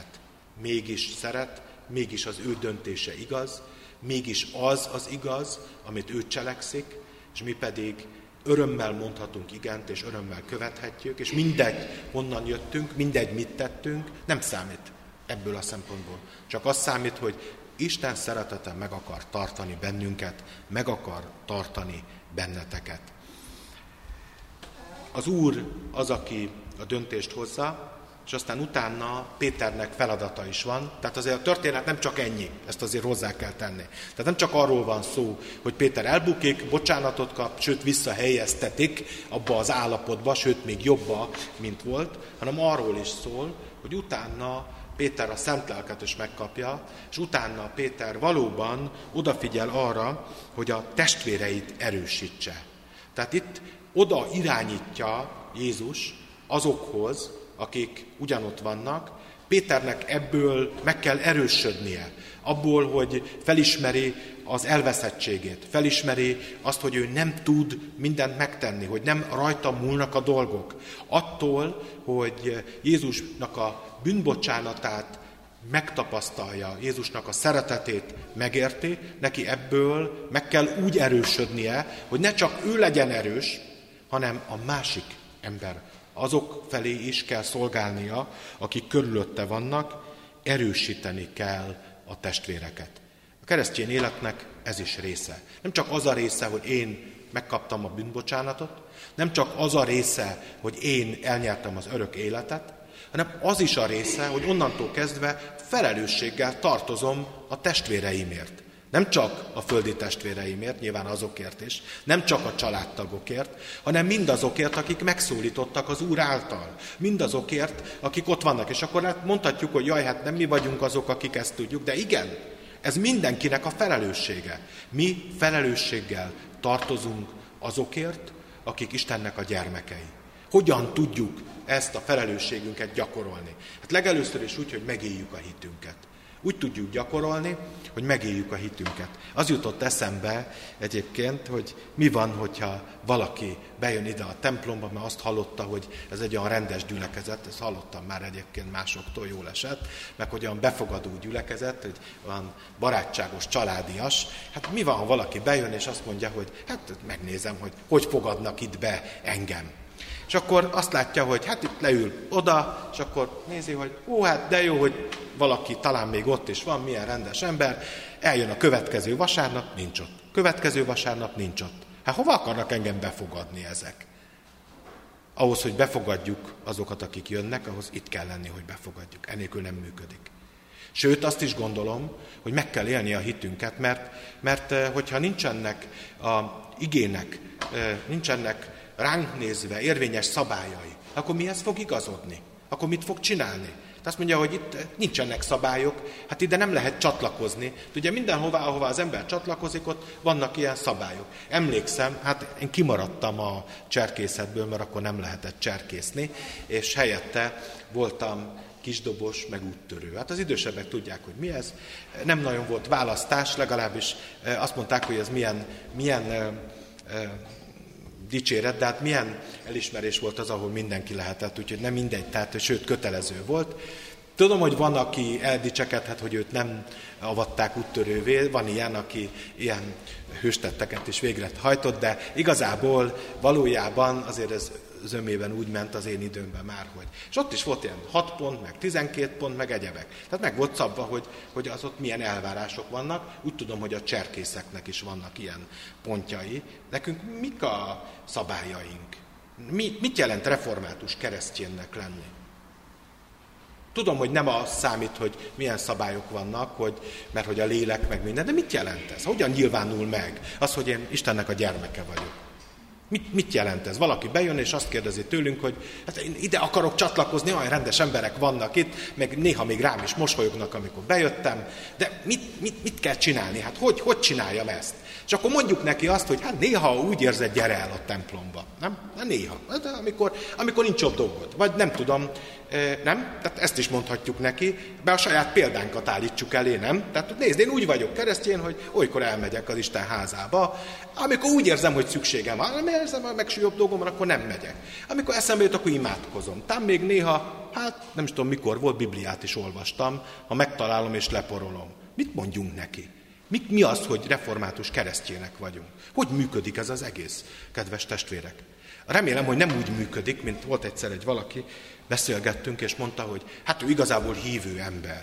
szeret, mégis az ő döntése igaz, mégis az igaz, amit ő cselekszik, és mi pedig örömmel mondhatunk igent, és örömmel követhetjük, és mindegy, honnan jöttünk, mindegy, mit tettünk, nem számít ebből a szempontból. Csak az számít, hogy Isten szeretete meg akar tartani bennünket, meg akar tartani benneteket. Az Úr az, aki a döntést hozza, és aztán utána Péternek feladata is van. Tehát azért a történet nem csak ennyi, ezt azért hozzá kell tenni. Tehát nem csak arról van szó, hogy Péter elbukik, bocsánatot kap, sőt visszahelyeztetik abba az állapotba, sőt még jobba, mint volt, hanem arról is szól, hogy utána Péter a szent lelket is megkapja, és utána Péter valóban odafigyel arra, hogy a testvéreit erősítse. Tehát itt oda irányítja Jézus azokhoz, akik ugyanott vannak. Péternek ebből meg kell erősödnie. Abból, hogy felismeri az elveszettségét, felismeri azt, hogy ő nem tud mindent megtenni, hogy nem rajta múlnak a dolgok. Attól, hogy Jézusnak a bűnbocsánatát megtapasztalja, Jézusnak a szeretetét megérti, neki ebből meg kell úgy erősödnie, hogy ne csak ő legyen erős, hanem a másik ember. Azok felé is kell szolgálnia, akik körülötte vannak, erősíteni kell a testvéreket. A keresztény életnek ez is része. Nem csak az a része, hogy én megkaptam a bűnbocsánatot, nem csak az a része, hogy én elnyertem az örök életet, hanem az is a része, hogy onnantól kezdve felelősséggel tartozom a testvéreimért. Nem csak a földi testvéreimért, nyilván azokért is, nem csak a családtagokért, hanem mindazokért, akik megszólítottak az Úr által. Mindazokért, akik ott vannak. És akkor mondhatjuk, hogy jaj, hát nem mi vagyunk azok, akik ezt tudjuk, de igen, ez mindenkinek a felelőssége. Mi felelősséggel tartozunk azokért, akik Istennek a gyermekei. Hogyan tudjuk ezt a felelősségünket gyakorolni? Hát legelőször is úgy, hogy megéljük a hitünket. Úgy tudjuk gyakorolni, hogy megéljük a hitünket. Az jutott eszembe egyébként, hogy mi van, hogyha valaki bejön ide a templomba, mert azt hallotta, hogy ez egy olyan rendes gyülekezet, ezt hallottam már egyébként másoktól, jól esett, meg hogy olyan befogadó gyülekezet, hogy olyan barátságos, családias. Hát mi van, ha valaki bejön és azt mondja, hogy hát megnézem, hogy fogadnak itt be engem. És akkor azt látja, hogy hát itt leül oda, és akkor nézi, hogy hát de jó, hogy valaki talán még ott is van, milyen rendes ember, eljön a következő vasárnap, nincs ott. Következő vasárnap nincs ott. Hát hova akarnak engem befogadni ezek? Ahhoz, hogy befogadjuk azokat, akik jönnek, ahhoz itt kell lenni, hogy befogadjuk. Enélkül nem működik. Sőt, azt is gondolom, hogy meg kell élni a hitünket, mert hogyha nincsenek a igének, nincsenek ránk nézve érvényes szabályai, akkor mihez fog igazodni? Akkor mit fog csinálni? Azt mondja, hogy itt nincsenek szabályok, hát ide nem lehet csatlakozni. Ugye mindenhová, ahová az ember csatlakozik, ott vannak ilyen szabályok. Emlékszem, hát én kimaradtam a cserkészetből, mert akkor nem lehetett cserkészni, és helyette voltam kisdobos, meg úttörő. Hát az idősebbek tudják, hogy mi ez. Nem nagyon volt választás, legalábbis azt mondták, hogy ez milyen dicséret, de hát milyen elismerés volt az, ahol mindenki lehetett, úgyhogy nem mindegy, tehát sőt kötelező volt. Tudom, hogy van, aki eldicsekedhet, hogy őt nem avatták úttörővé, van ilyen, aki ilyen hőstetteket is végre hajtott, de igazából valójában azért ez zömében úgy ment az én időmben már, hogy. És ott is volt ilyen 6 pont, meg 12 pont, meg egyebek. Tehát meg volt szabva, hogy az ott milyen elvárások vannak. Úgy tudom, hogy a cserkészeknek is vannak ilyen pontjai. Nekünk mik a szabályaink? Mit jelent református kereszténynek lenni? Tudom, hogy nem az számít, hogy milyen szabályok vannak, mert hogy a lélek meg minden, de mit jelent ez? Hogyan nyilvánul meg az, hogy én Istennek a gyermeke vagyok? Mit jelent ez? Valaki bejön és azt kérdezi tőlünk, hogy hát én ide akarok csatlakozni, olyan rendes emberek vannak itt, meg néha még rám is mosolyognak, amikor bejöttem, de mit kell csinálni? Hát hogy csináljam ezt? És akkor mondjuk neki azt, hogy hát néha úgy érzed, gyere el a templomba. Nem? Hát néha. De amikor nincs ott dolgod. Vagy nem tudom, nem? Tehát ezt is mondhatjuk neki, be a saját példánkat állítsuk elé, nem? Tehát nézd, én úgy vagyok keresztény, hogy olykor elmegyek az Isten házába, amikor úgy érzem, hogy szükségem van, nem érzem a megsúlyobb dolgomra, akkor nem megyek. Amikor eszembe jut, akkor imádkozom. Tám még néha, hát nem is tudom mikor volt, Bibliát is olvastam, ha megtalálom és leporolom. Mit mondjunk neki? Mi az, hogy református keresztjének vagyunk? Hogy működik ez az egész, kedves testvérek? Remélem, hogy nem úgy működik, mint volt egyszer egy valaki, beszélgettünk, és mondta, hogy hát ő igazából hívő ember.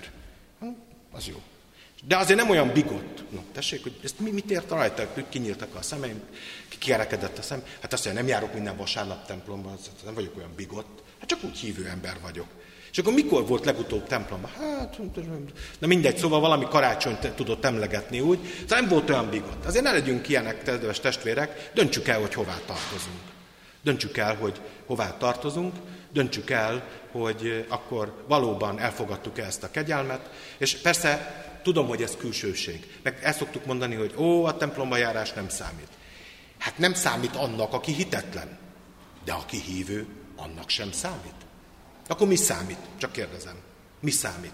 Az jó. De azért nem olyan bigott. No, tessék, hogy ezt mit ért rajta? Kinyíltak a szemeim, kikerekedett a szem. Hát azt mondja, nem járok minden vasárnap templomban, nem vagyok olyan bigott. Hát csak úgy hívő ember vagyok. És akkor mikor volt legutóbb templomban? Hát, na mindegy, szóval valami karácsonyt tudott emlegetni úgy, szóval nem volt olyan bigott. Azért ne legyünk ilyenek, kedves testvérek, döntsük el, hogy hová tartozunk. Döntsük el, hogy hová tartozunk, döntsük el, hogy akkor valóban elfogadtuk-e ezt a kegyelmet, és persze tudom, hogy ez külsőség. Meg el szoktuk mondani, hogy a templomba járás nem számít. Hát nem számít annak, aki hitetlen, de aki hívő, annak sem számít. Akkor mi számít? Csak kérdezem. Mi számít?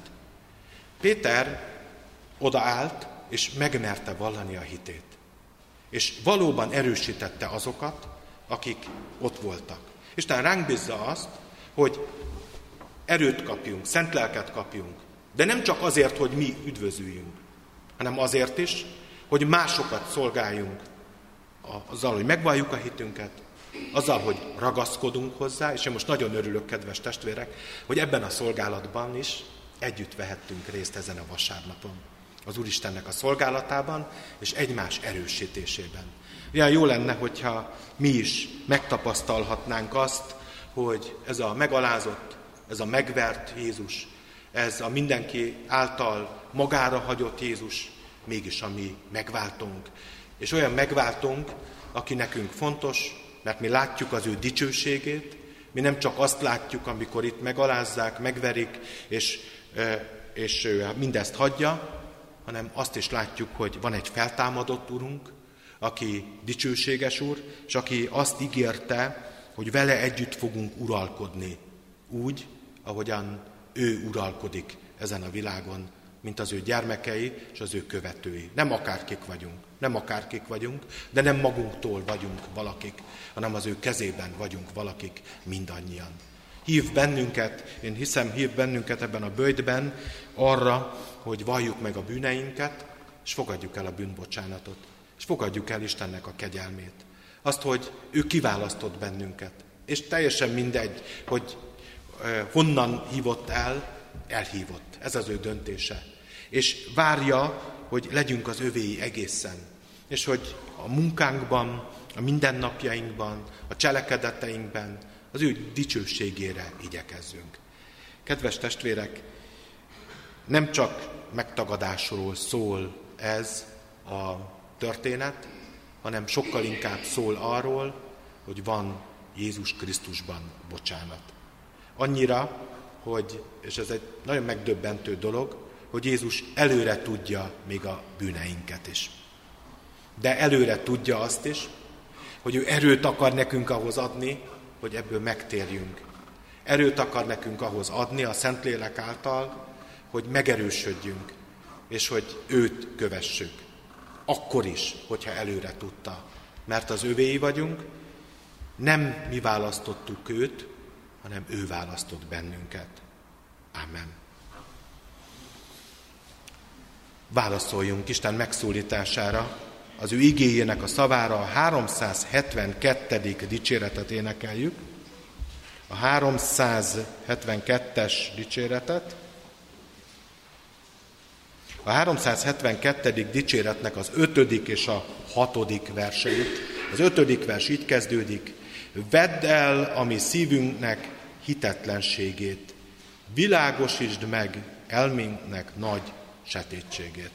Péter odaállt, és megmerte vallani a hitét. És valóban erősítette azokat, akik ott voltak. Isten ránk bízza azt, hogy erőt kapjunk, szent lelket kapjunk, de nem csak azért, hogy mi üdvözüljünk, hanem azért is, hogy másokat szolgáljunk azzal, hogy megvalljuk a hitünket, azzal, hogy ragaszkodunk hozzá, és én most nagyon örülök, kedves testvérek, hogy ebben a szolgálatban is együtt vehettünk részt ezen a vasárnapon. Az Úristennek a szolgálatában, és egymás erősítésében. Ilyen jó lenne, hogyha mi is megtapasztalhatnánk azt, hogy ez a megalázott, ez a megvert Jézus, ez a mindenki által magára hagyott Jézus, mégis a mi megváltunk. És olyan megváltunk, aki nekünk fontos, mert mi látjuk az ő dicsőségét, mi nem csak azt látjuk, amikor itt megalázzák, megverik, és ő mindezt hagyja, hanem azt is látjuk, hogy van egy feltámadott Urunk, aki dicsőséges Úr, és aki azt ígérte, hogy vele együtt fogunk uralkodni, úgy, ahogyan ő uralkodik ezen a világon, mint az ő gyermekei és az ő követői. Nem akárkik vagyunk, de nem magunktól vagyunk valakik, hanem az ő kezében vagyunk valakik mindannyian. Hív bennünket, én hiszem, hív bennünket ebben a böjtben arra, hogy valljuk meg a bűneinket, és fogadjuk el a bűnbocsánatot, és fogadjuk el Istennek a kegyelmét. Azt, hogy ő kiválasztott bennünket, És teljesen mindegy, hogy honnan hívott el, elhívott. Ez az ő döntése. És várja, hogy legyünk az övéi egészen. És hogy a munkánkban, a mindennapjainkban, a cselekedeteinkben az ő dicsőségére igyekezzünk. Kedves testvérek, nem csak megtagadásról szól ez a történet, hanem sokkal inkább szól arról, hogy van Jézus Krisztusban bocsánat. Annyira, hogy, és ez egy nagyon megdöbbentő dolog, hogy Jézus előre tudja még a bűneinket is. De előre tudja azt is, hogy ő erőt akar nekünk ahhoz adni, hogy ebből megtérjünk. Erőt akar nekünk ahhoz adni a Szentlélek által, hogy megerősödjünk, és hogy őt kövessük. Akkor is, hogyha előre tudta. Mert az övéi vagyunk, nem mi választottuk őt, hanem ő választott bennünket. Amen. Válaszoljunk Isten megszólítására, az ő igéjének a szavára, a 372. dicséretet énekeljük. A 372-es dicséretet. A 372. dicséretnek az 5. és a 6. verseit. Az 5. vers így kezdődik: vedd el a mi szívünknek hitetlenségét, világosítsd meg elménknek nagy sötétségét.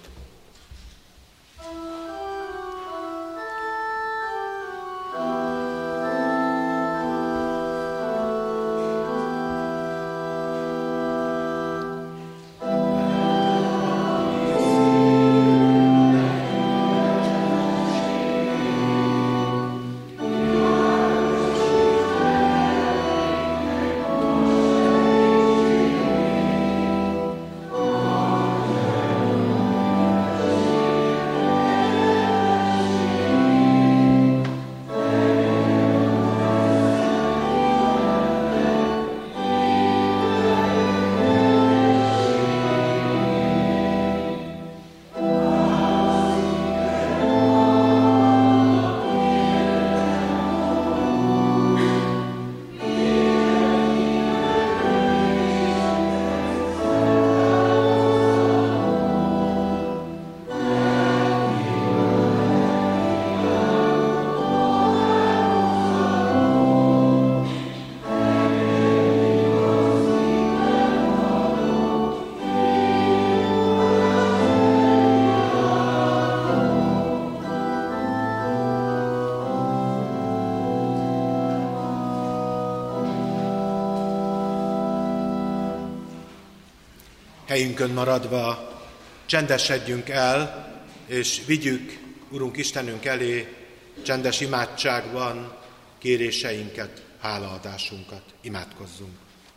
Helyünkön maradva csendesedjünk el, és vigyük Urunk Istenünk elé csendes imádságban kéréseinket, hálaadásunkat. Imádkozzunk.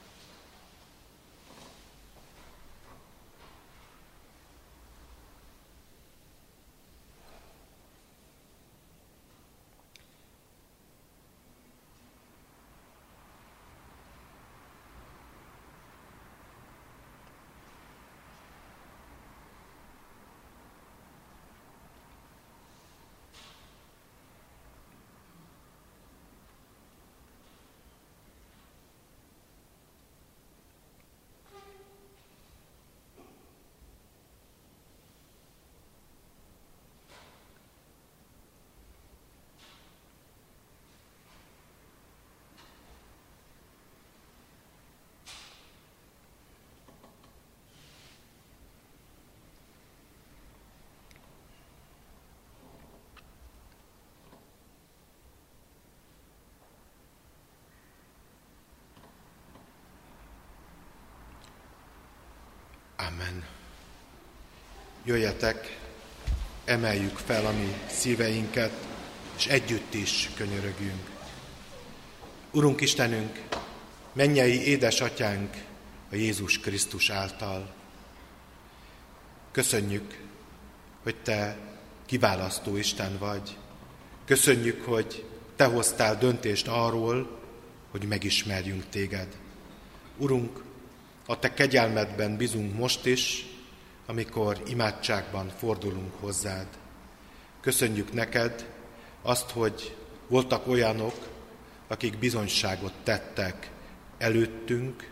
Amen. Jöjjetek, emeljük fel a mi szíveinket, és együtt is könyörögjünk. Urunk Istenünk, mennyei édesatyánk a Jézus Krisztus által. Köszönjük, hogy Te kiválasztó Isten vagy. Köszönjük, hogy Te hoztál döntést arról, hogy megismerjünk Téged. Urunk, a Te kegyelmedben bízunk most is, amikor imádságban fordulunk hozzád. Köszönjük neked azt, hogy voltak olyanok, akik bizonyságot tettek előttünk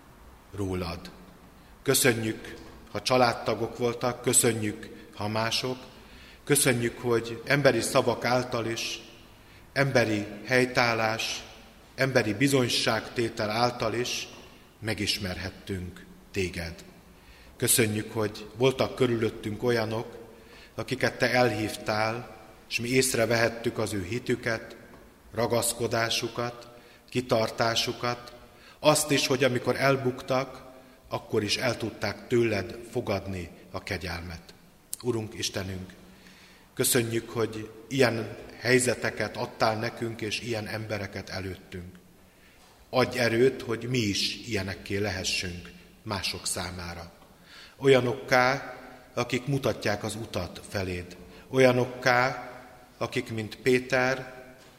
rólad. Köszönjük, ha családtagok voltak, köszönjük, ha mások, köszönjük, hogy emberi szavak által is, emberi helytállás, emberi bizonyságtétel által is megismerhettünk téged. Köszönjük, hogy voltak körülöttünk olyanok, akiket te elhívtál, és mi észrevehettük az ő hitüket, ragaszkodásukat, kitartásukat, azt is, hogy amikor elbuktak, akkor is el tudták tőled fogadni a kegyelmet. Urunk, Istenünk, köszönjük, hogy ilyen helyzeteket adtál nekünk, és ilyen embereket előttünk. Adj erőt, hogy mi is ilyenekké lehessünk mások számára. Olyanokká, akik mutatják az utat feléd. Olyanokká, akik, mint Péter,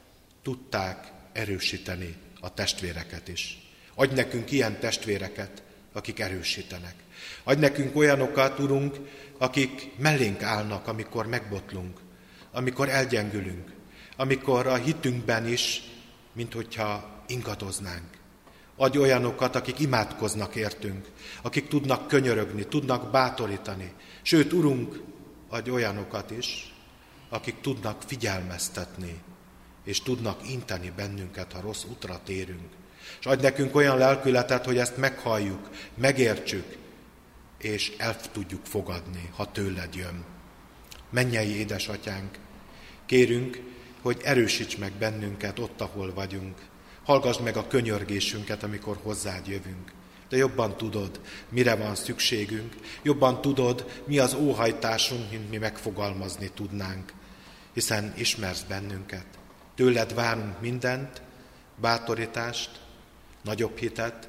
tudták erősíteni a testvéreket is. Adj nekünk ilyen testvéreket, akik erősítenek. Adj nekünk olyanokat, Urunk, akik mellénk állnak, amikor megbotlunk, amikor elgyengülünk, amikor a hitünkben is, minthogyha ingadoznánk. Adj olyanokat, akik imádkoznak értünk, akik tudnak könyörögni, tudnak bátorítani. Sőt, Urunk, adj olyanokat is, akik tudnak figyelmeztetni, és tudnak inteni bennünket, ha rossz útra térünk. És adj nekünk olyan lelkületet, hogy ezt meghalljuk, megértsük, és el tudjuk fogadni, ha tőled jön. Mennyei édesatyánk, kérünk, hogy erősíts meg bennünket ott, ahol vagyunk. Hallgassd meg a könyörgésünket, amikor hozzád jövünk. De jobban tudod, mire van szükségünk, jobban tudod, mi az óhajtásunk, mint mi megfogalmazni tudnánk, hiszen ismersz bennünket. Tőled várunk mindent, bátorítást, nagyobb hitet,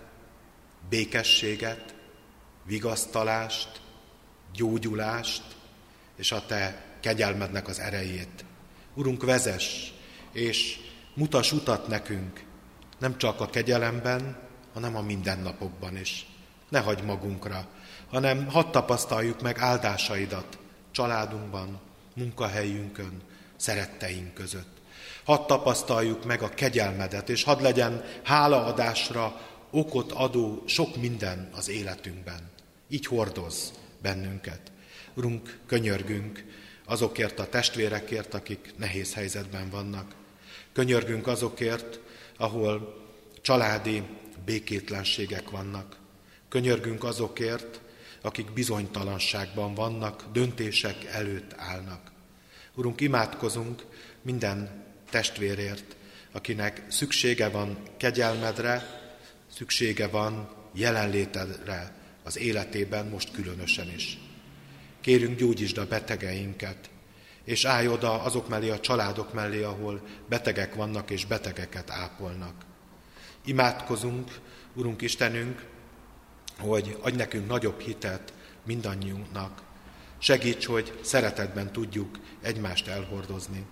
békességet, vigasztalást, gyógyulást, és a te kegyelmednek az erejét. Urunk, vezess, és mutass utat nekünk, nem csak a kegyelemben, hanem a mindennapokban is. Ne hagyd magunkra, hanem hadd tapasztaljuk meg áldásaidat családunkban, munkahelyünkön, szeretteink között. Hadd tapasztaljuk meg a kegyelmedet, és hadd legyen hálaadásra okot adó sok minden az életünkben. Így hordozz bennünket. Urunk, könyörgünk azokért a testvérekért, akik nehéz helyzetben vannak. Könyörgünk azokért, ahol családi békétlenségek vannak. Könyörgünk azokért, akik bizonytalanságban vannak, döntések előtt állnak. Urunk, imádkozunk minden testvérért, akinek szüksége van kegyelmedre, szüksége van jelenlétedre az életében, most különösen is. Kérünk, gyógyítsd a betegeinket, és állj oda azok mellé, a családok mellé, ahol betegek vannak és betegeket ápolnak. Imádkozunk, Urunk Istenünk, hogy adj nekünk nagyobb hitet mindannyiunknak. Segíts, hogy szeretetben tudjuk egymást elhordozni.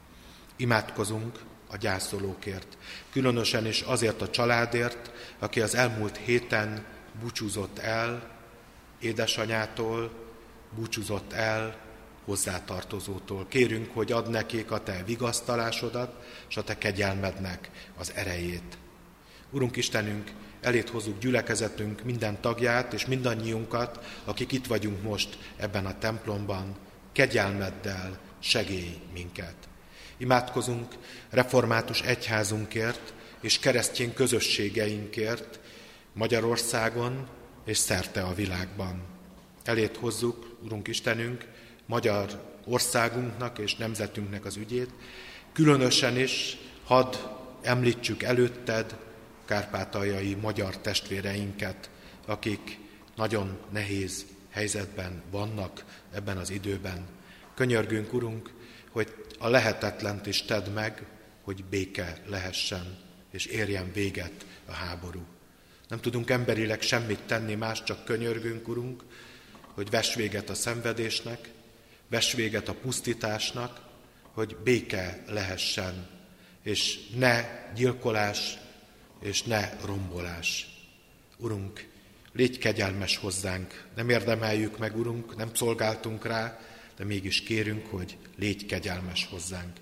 Imádkozunk a gyászolókért, különösen is azért a családért, aki az elmúlt héten búcsúzott el édesanyától, búcsúzott el hozzátartozótól. Kérünk, hogy add nekik a te vigasztalásodat, és a te kegyelmednek az erejét. Urunk Istenünk, eléd hozzuk gyülekezetünk minden tagját, és mindannyiunkat, akik itt vagyunk most ebben a templomban, kegyelmeddel segélj minket. Imádkozunk református egyházunkért és keresztény közösségeinkért Magyarországon és szerte a világban. Eléd hozzuk, Urunk Istenünk, magyar országunknak és nemzetünknek az ügyét, különösen is hadd említsük előtted kárpátaljai magyar testvéreinket, akik nagyon nehéz helyzetben vannak ebben az időben. Könyörgünk, Urunk, hogy a lehetetlent is tedd meg, hogy béke lehessen, és érjen véget a háború. Nem tudunk emberileg semmit tenni, más csak könyörgünk, Urunk, hogy vess véget a szenvedésnek, vess véget a pusztításnak, hogy béke lehessen, és ne gyilkolás, és ne rombolás. Urunk, légy kegyelmes hozzánk, nem érdemeljük meg, Urunk, nem szolgáltunk rá, de mégis kérünk, hogy légy kegyelmes hozzánk.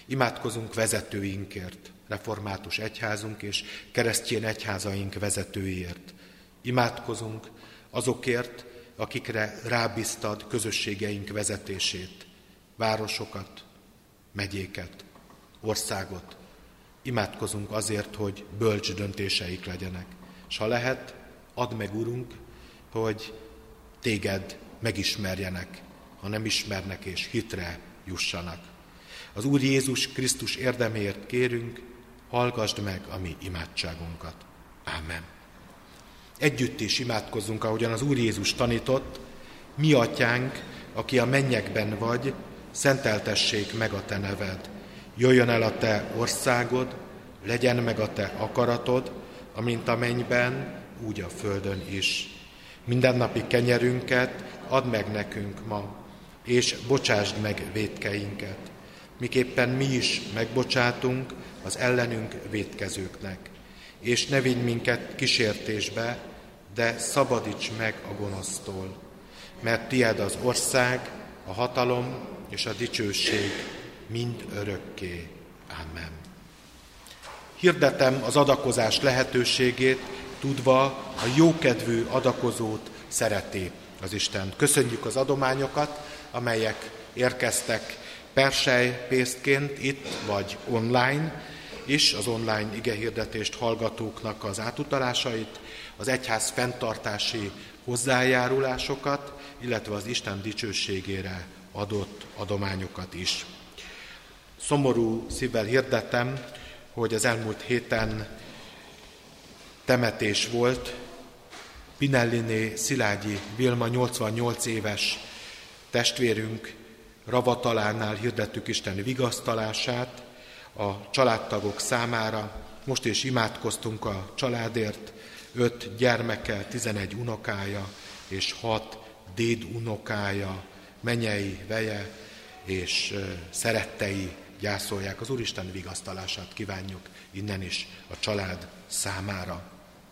Imádkozunk vezetőinkért, református egyházunk és keresztény egyházaink vezetőiért. Imádkozunk azokért, akikre rábíztad közösségeink vezetését, városokat, megyéket, országot. Imádkozunk azért, hogy bölcs döntéseik legyenek. És ha lehet, add meg, Urunk, hogy téged megismerjenek, ha nem ismernek és hitre jussanak. Az Úr Jézus Krisztus érdeméért kérünk, hallgasd meg a mi imádságunkat. Ámen. Együtt is imádkozzunk, ahogyan az Úr Jézus tanított: mi atyánk, aki a mennyekben vagy, szenteltessék meg a te neved. Jöjjön el a te országod, legyen meg a te akaratod, amint a mennyben, úgy a földön is. Mindennapi kenyerünket add meg nekünk ma, és bocsásd meg vétkeinket, miképpen mi is megbocsátunk az ellenünk vétkezőknek. És ne vigy minket kísértésbe, de szabadíts meg a gonosztól, mert tied az ország, a hatalom és a dicsőség mind örökké. Ámen. Hirdetem az adakozás lehetőségét, tudva a jókedvű adakozót szereti az Isten. Köszönjük az adományokat, amelyek érkeztek persejpénztként itt vagy online is, az online igehirdetést hallgatóknak az átutalásait, az egyház fenntartási hozzájárulásokat, illetve az Isten dicsőségére adott adományokat is. Szomorú szívvel hirdetem, hogy az elmúlt héten temetés volt. Pinelliné Szilágyi Vilma 88 éves testvérünk ravatalánál hirdettük Isten vigasztalását a családtagok számára. Most is imádkoztunk a családért, 5 gyermeke, 11 unokája és 6 dédunokája, menyei, veje és szerettei gyászolják. Az Úristen vigasztalását kívánjuk innen is a család számára.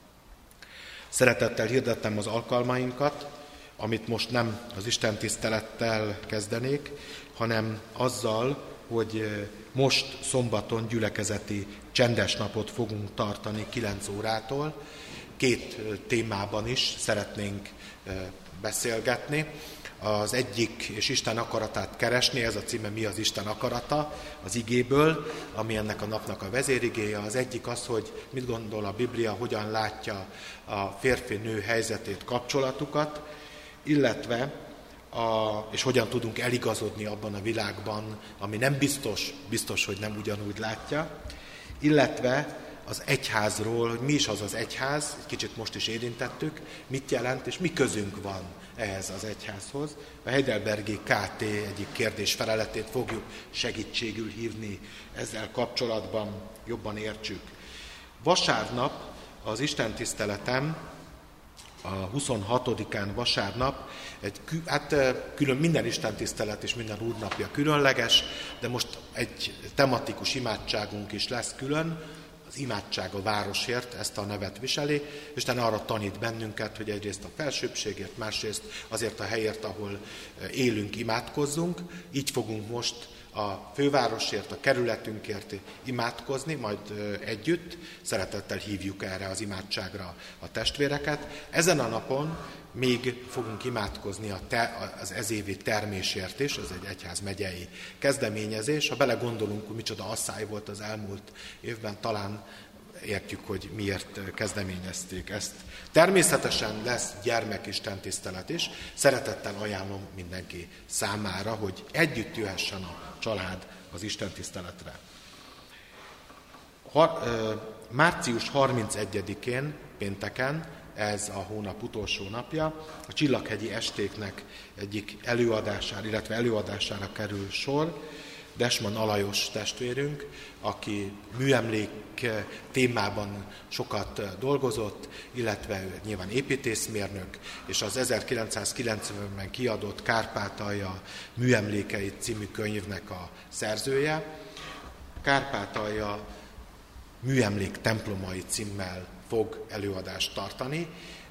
Szeretettel hirdettem az alkalmainkat, amit most nem az Isten tisztelettel kezdenék, hanem azzal, hogy most szombaton gyülekezeti csendes napot fogunk tartani 9 órától. 2 témában is szeretnénk beszélgetni. Az egyik, és Isten akaratát keresni, ez a címe Mi az Isten akarata, az igéből, ami ennek a napnak a vezérigéje. Az egyik az, hogy mit gondol a Biblia, hogyan látja a férfi-nő helyzetét, kapcsolatukat, illetve és hogyan tudunk eligazodni abban a világban, ami nem biztos, hogy nem ugyanúgy látja, illetve az egyházról, hogy mi is az az egyház, egy kicsit most is érintettük, mit jelent, és mi közünk van ehhez az egyházhoz. A Heidelbergi KT egyik kérdés-feleletét fogjuk segítségül hívni ezzel kapcsolatban, jobban értsük. Vasárnap az istentiszteletem, a 26-án vasárnap, külön minden istentisztelet és minden úrnapja különleges, de most egy tematikus imádságunk is lesz külön, az imádság a városért, ezt a nevet viseli, Isten arra tanít bennünket, hogy egyrészt a felsőbbségért, másrészt azért a helyért, ahol élünk, imádkozzunk. Így fogunk most a fővárosért, a kerületünkért imádkozni, majd együtt. Szeretettel hívjuk erre az imádságra a testvéreket. Ezen a napon még fogunk imádkozni az ezévi termésért is, ez egy egyházmegyei kezdeményezés. Ha belegondolunk, hogy micsoda asszály volt az elmúlt évben, talán értjük, hogy miért kezdeményezték ezt. Természetesen lesz gyermekistentisztelet is. Szeretettel ajánlom mindenki számára, hogy együtt jöhessen a család az istentiszteletre. Március 31-én, pénteken, ez a hónap utolsó napja, a Csillaghegyi Estéknek egyik előadására, illetve előadására kerül sor. Desman Alajos testvérünk, aki műemlék témában sokat dolgozott, illetve ő nyilván építészmérnök, és az 1990-ben kiadott Kárpátalja műemlékeit című könyvnek a szerzője. Kárpátalja műemlék templomai címmel fog előadást tartani.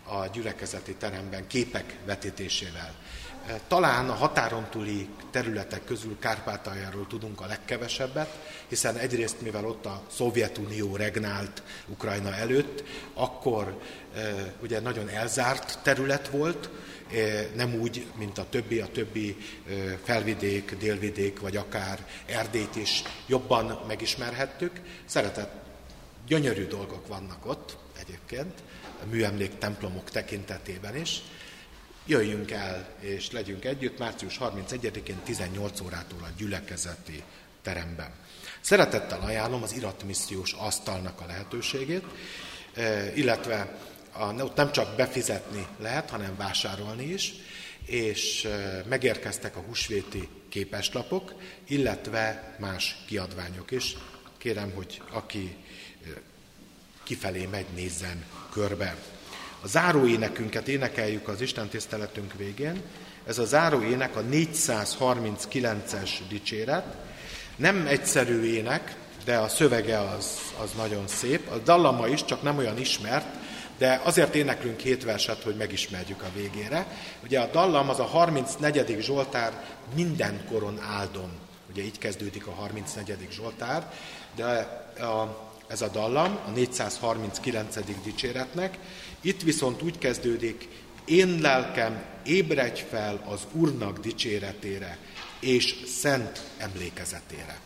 a gyülekezeti teremben képek vetítésével. Talán a határon túli területek közül Kárpátaljáról tudunk a legkevesebbet, hiszen egyrészt, mivel ott a Szovjetunió regnált Ukrajna előtt, akkor ugye nagyon elzárt terület volt, nem úgy, mint a többi felvidék, délvidék, vagy akár Erdélyt is jobban megismerhettük. Gyönyörű dolgok vannak ott egyébként, a műemlék templomok tekintetében is. Jöjjünk el és legyünk együtt március 31-én 18 órától a gyülekezeti teremben. Szeretettel ajánlom az iratmissziós asztalnak a lehetőségét, illetve ott nem csak befizetni lehet, hanem vásárolni is, és megérkeztek a húsvéti képeslapok, illetve más kiadványok is. Kérem, hogy aki kifelé megy, nézzen körbe. A záróénekünket énekeljük az istentiszteletünk végén. Ez a záróének a 439-es dicséret. Nem egyszerű ének, de a szövege az nagyon szép. A dallama is, csak nem olyan ismert, de azért éneklünk 7 verset, hogy megismerjük a végére. Ugye a dallam az a 34. Zsoltár mindenkoron áldom. Ugye így kezdődik a 34. Zsoltár, de ez a dallam a 439. dicséretnek. Itt viszont úgy kezdődik: én lelkem, ébredj fel az Úrnak dicséretére és szent emlékezetére.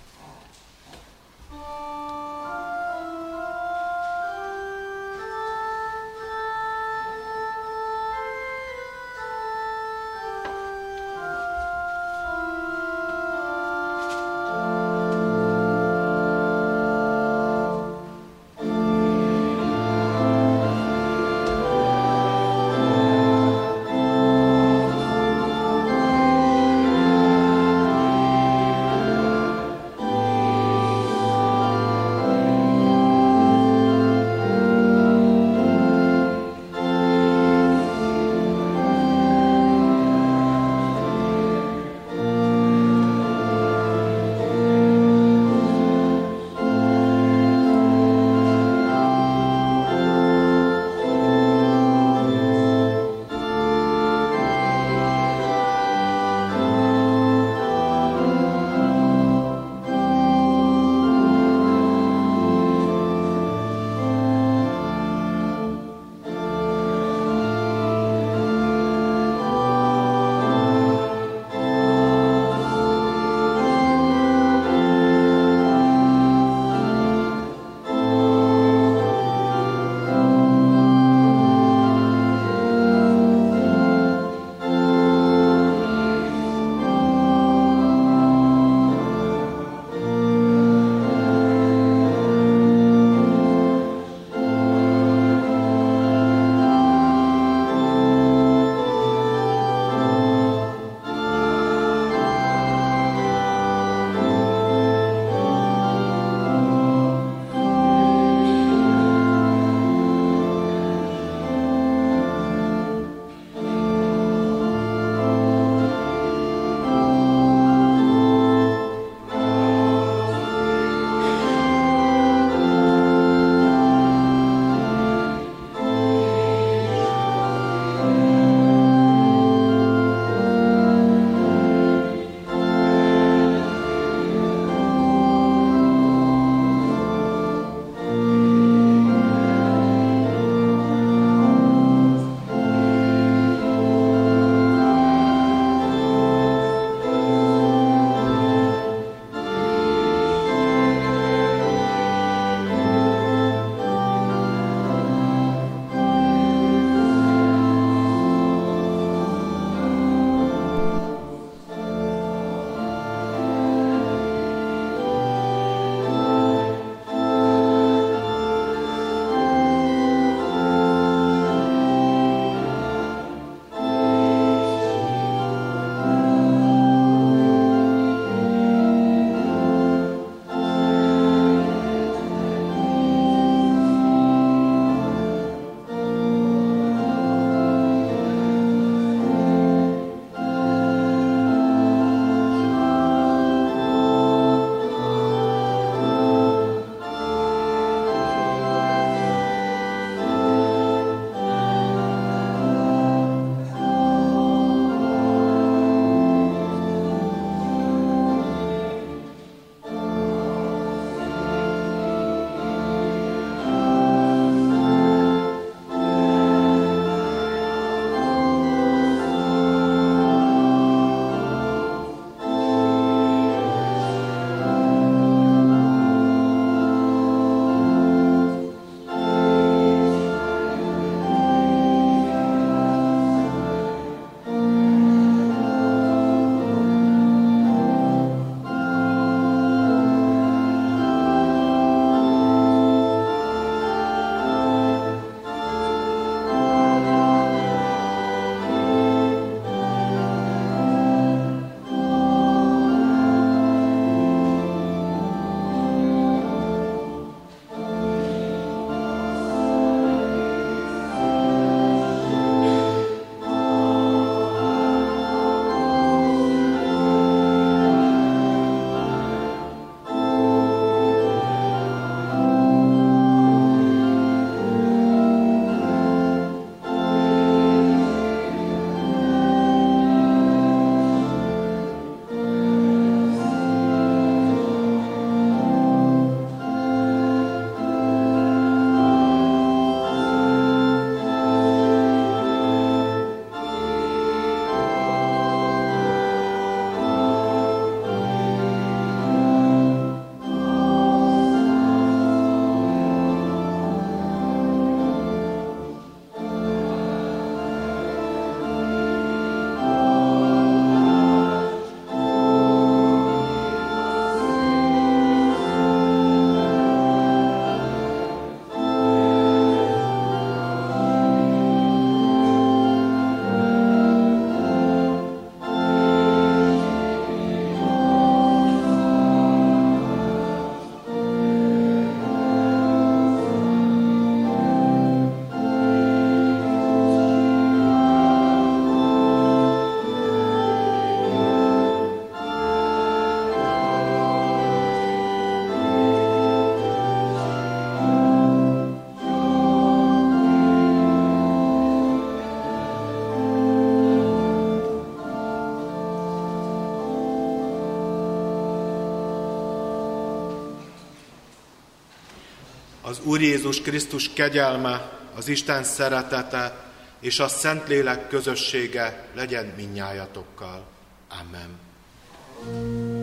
Az Úr Jézus Krisztus kegyelme, az Isten szeretete és a Szentlélek közössége legyen mindnyájatokkal. Amen.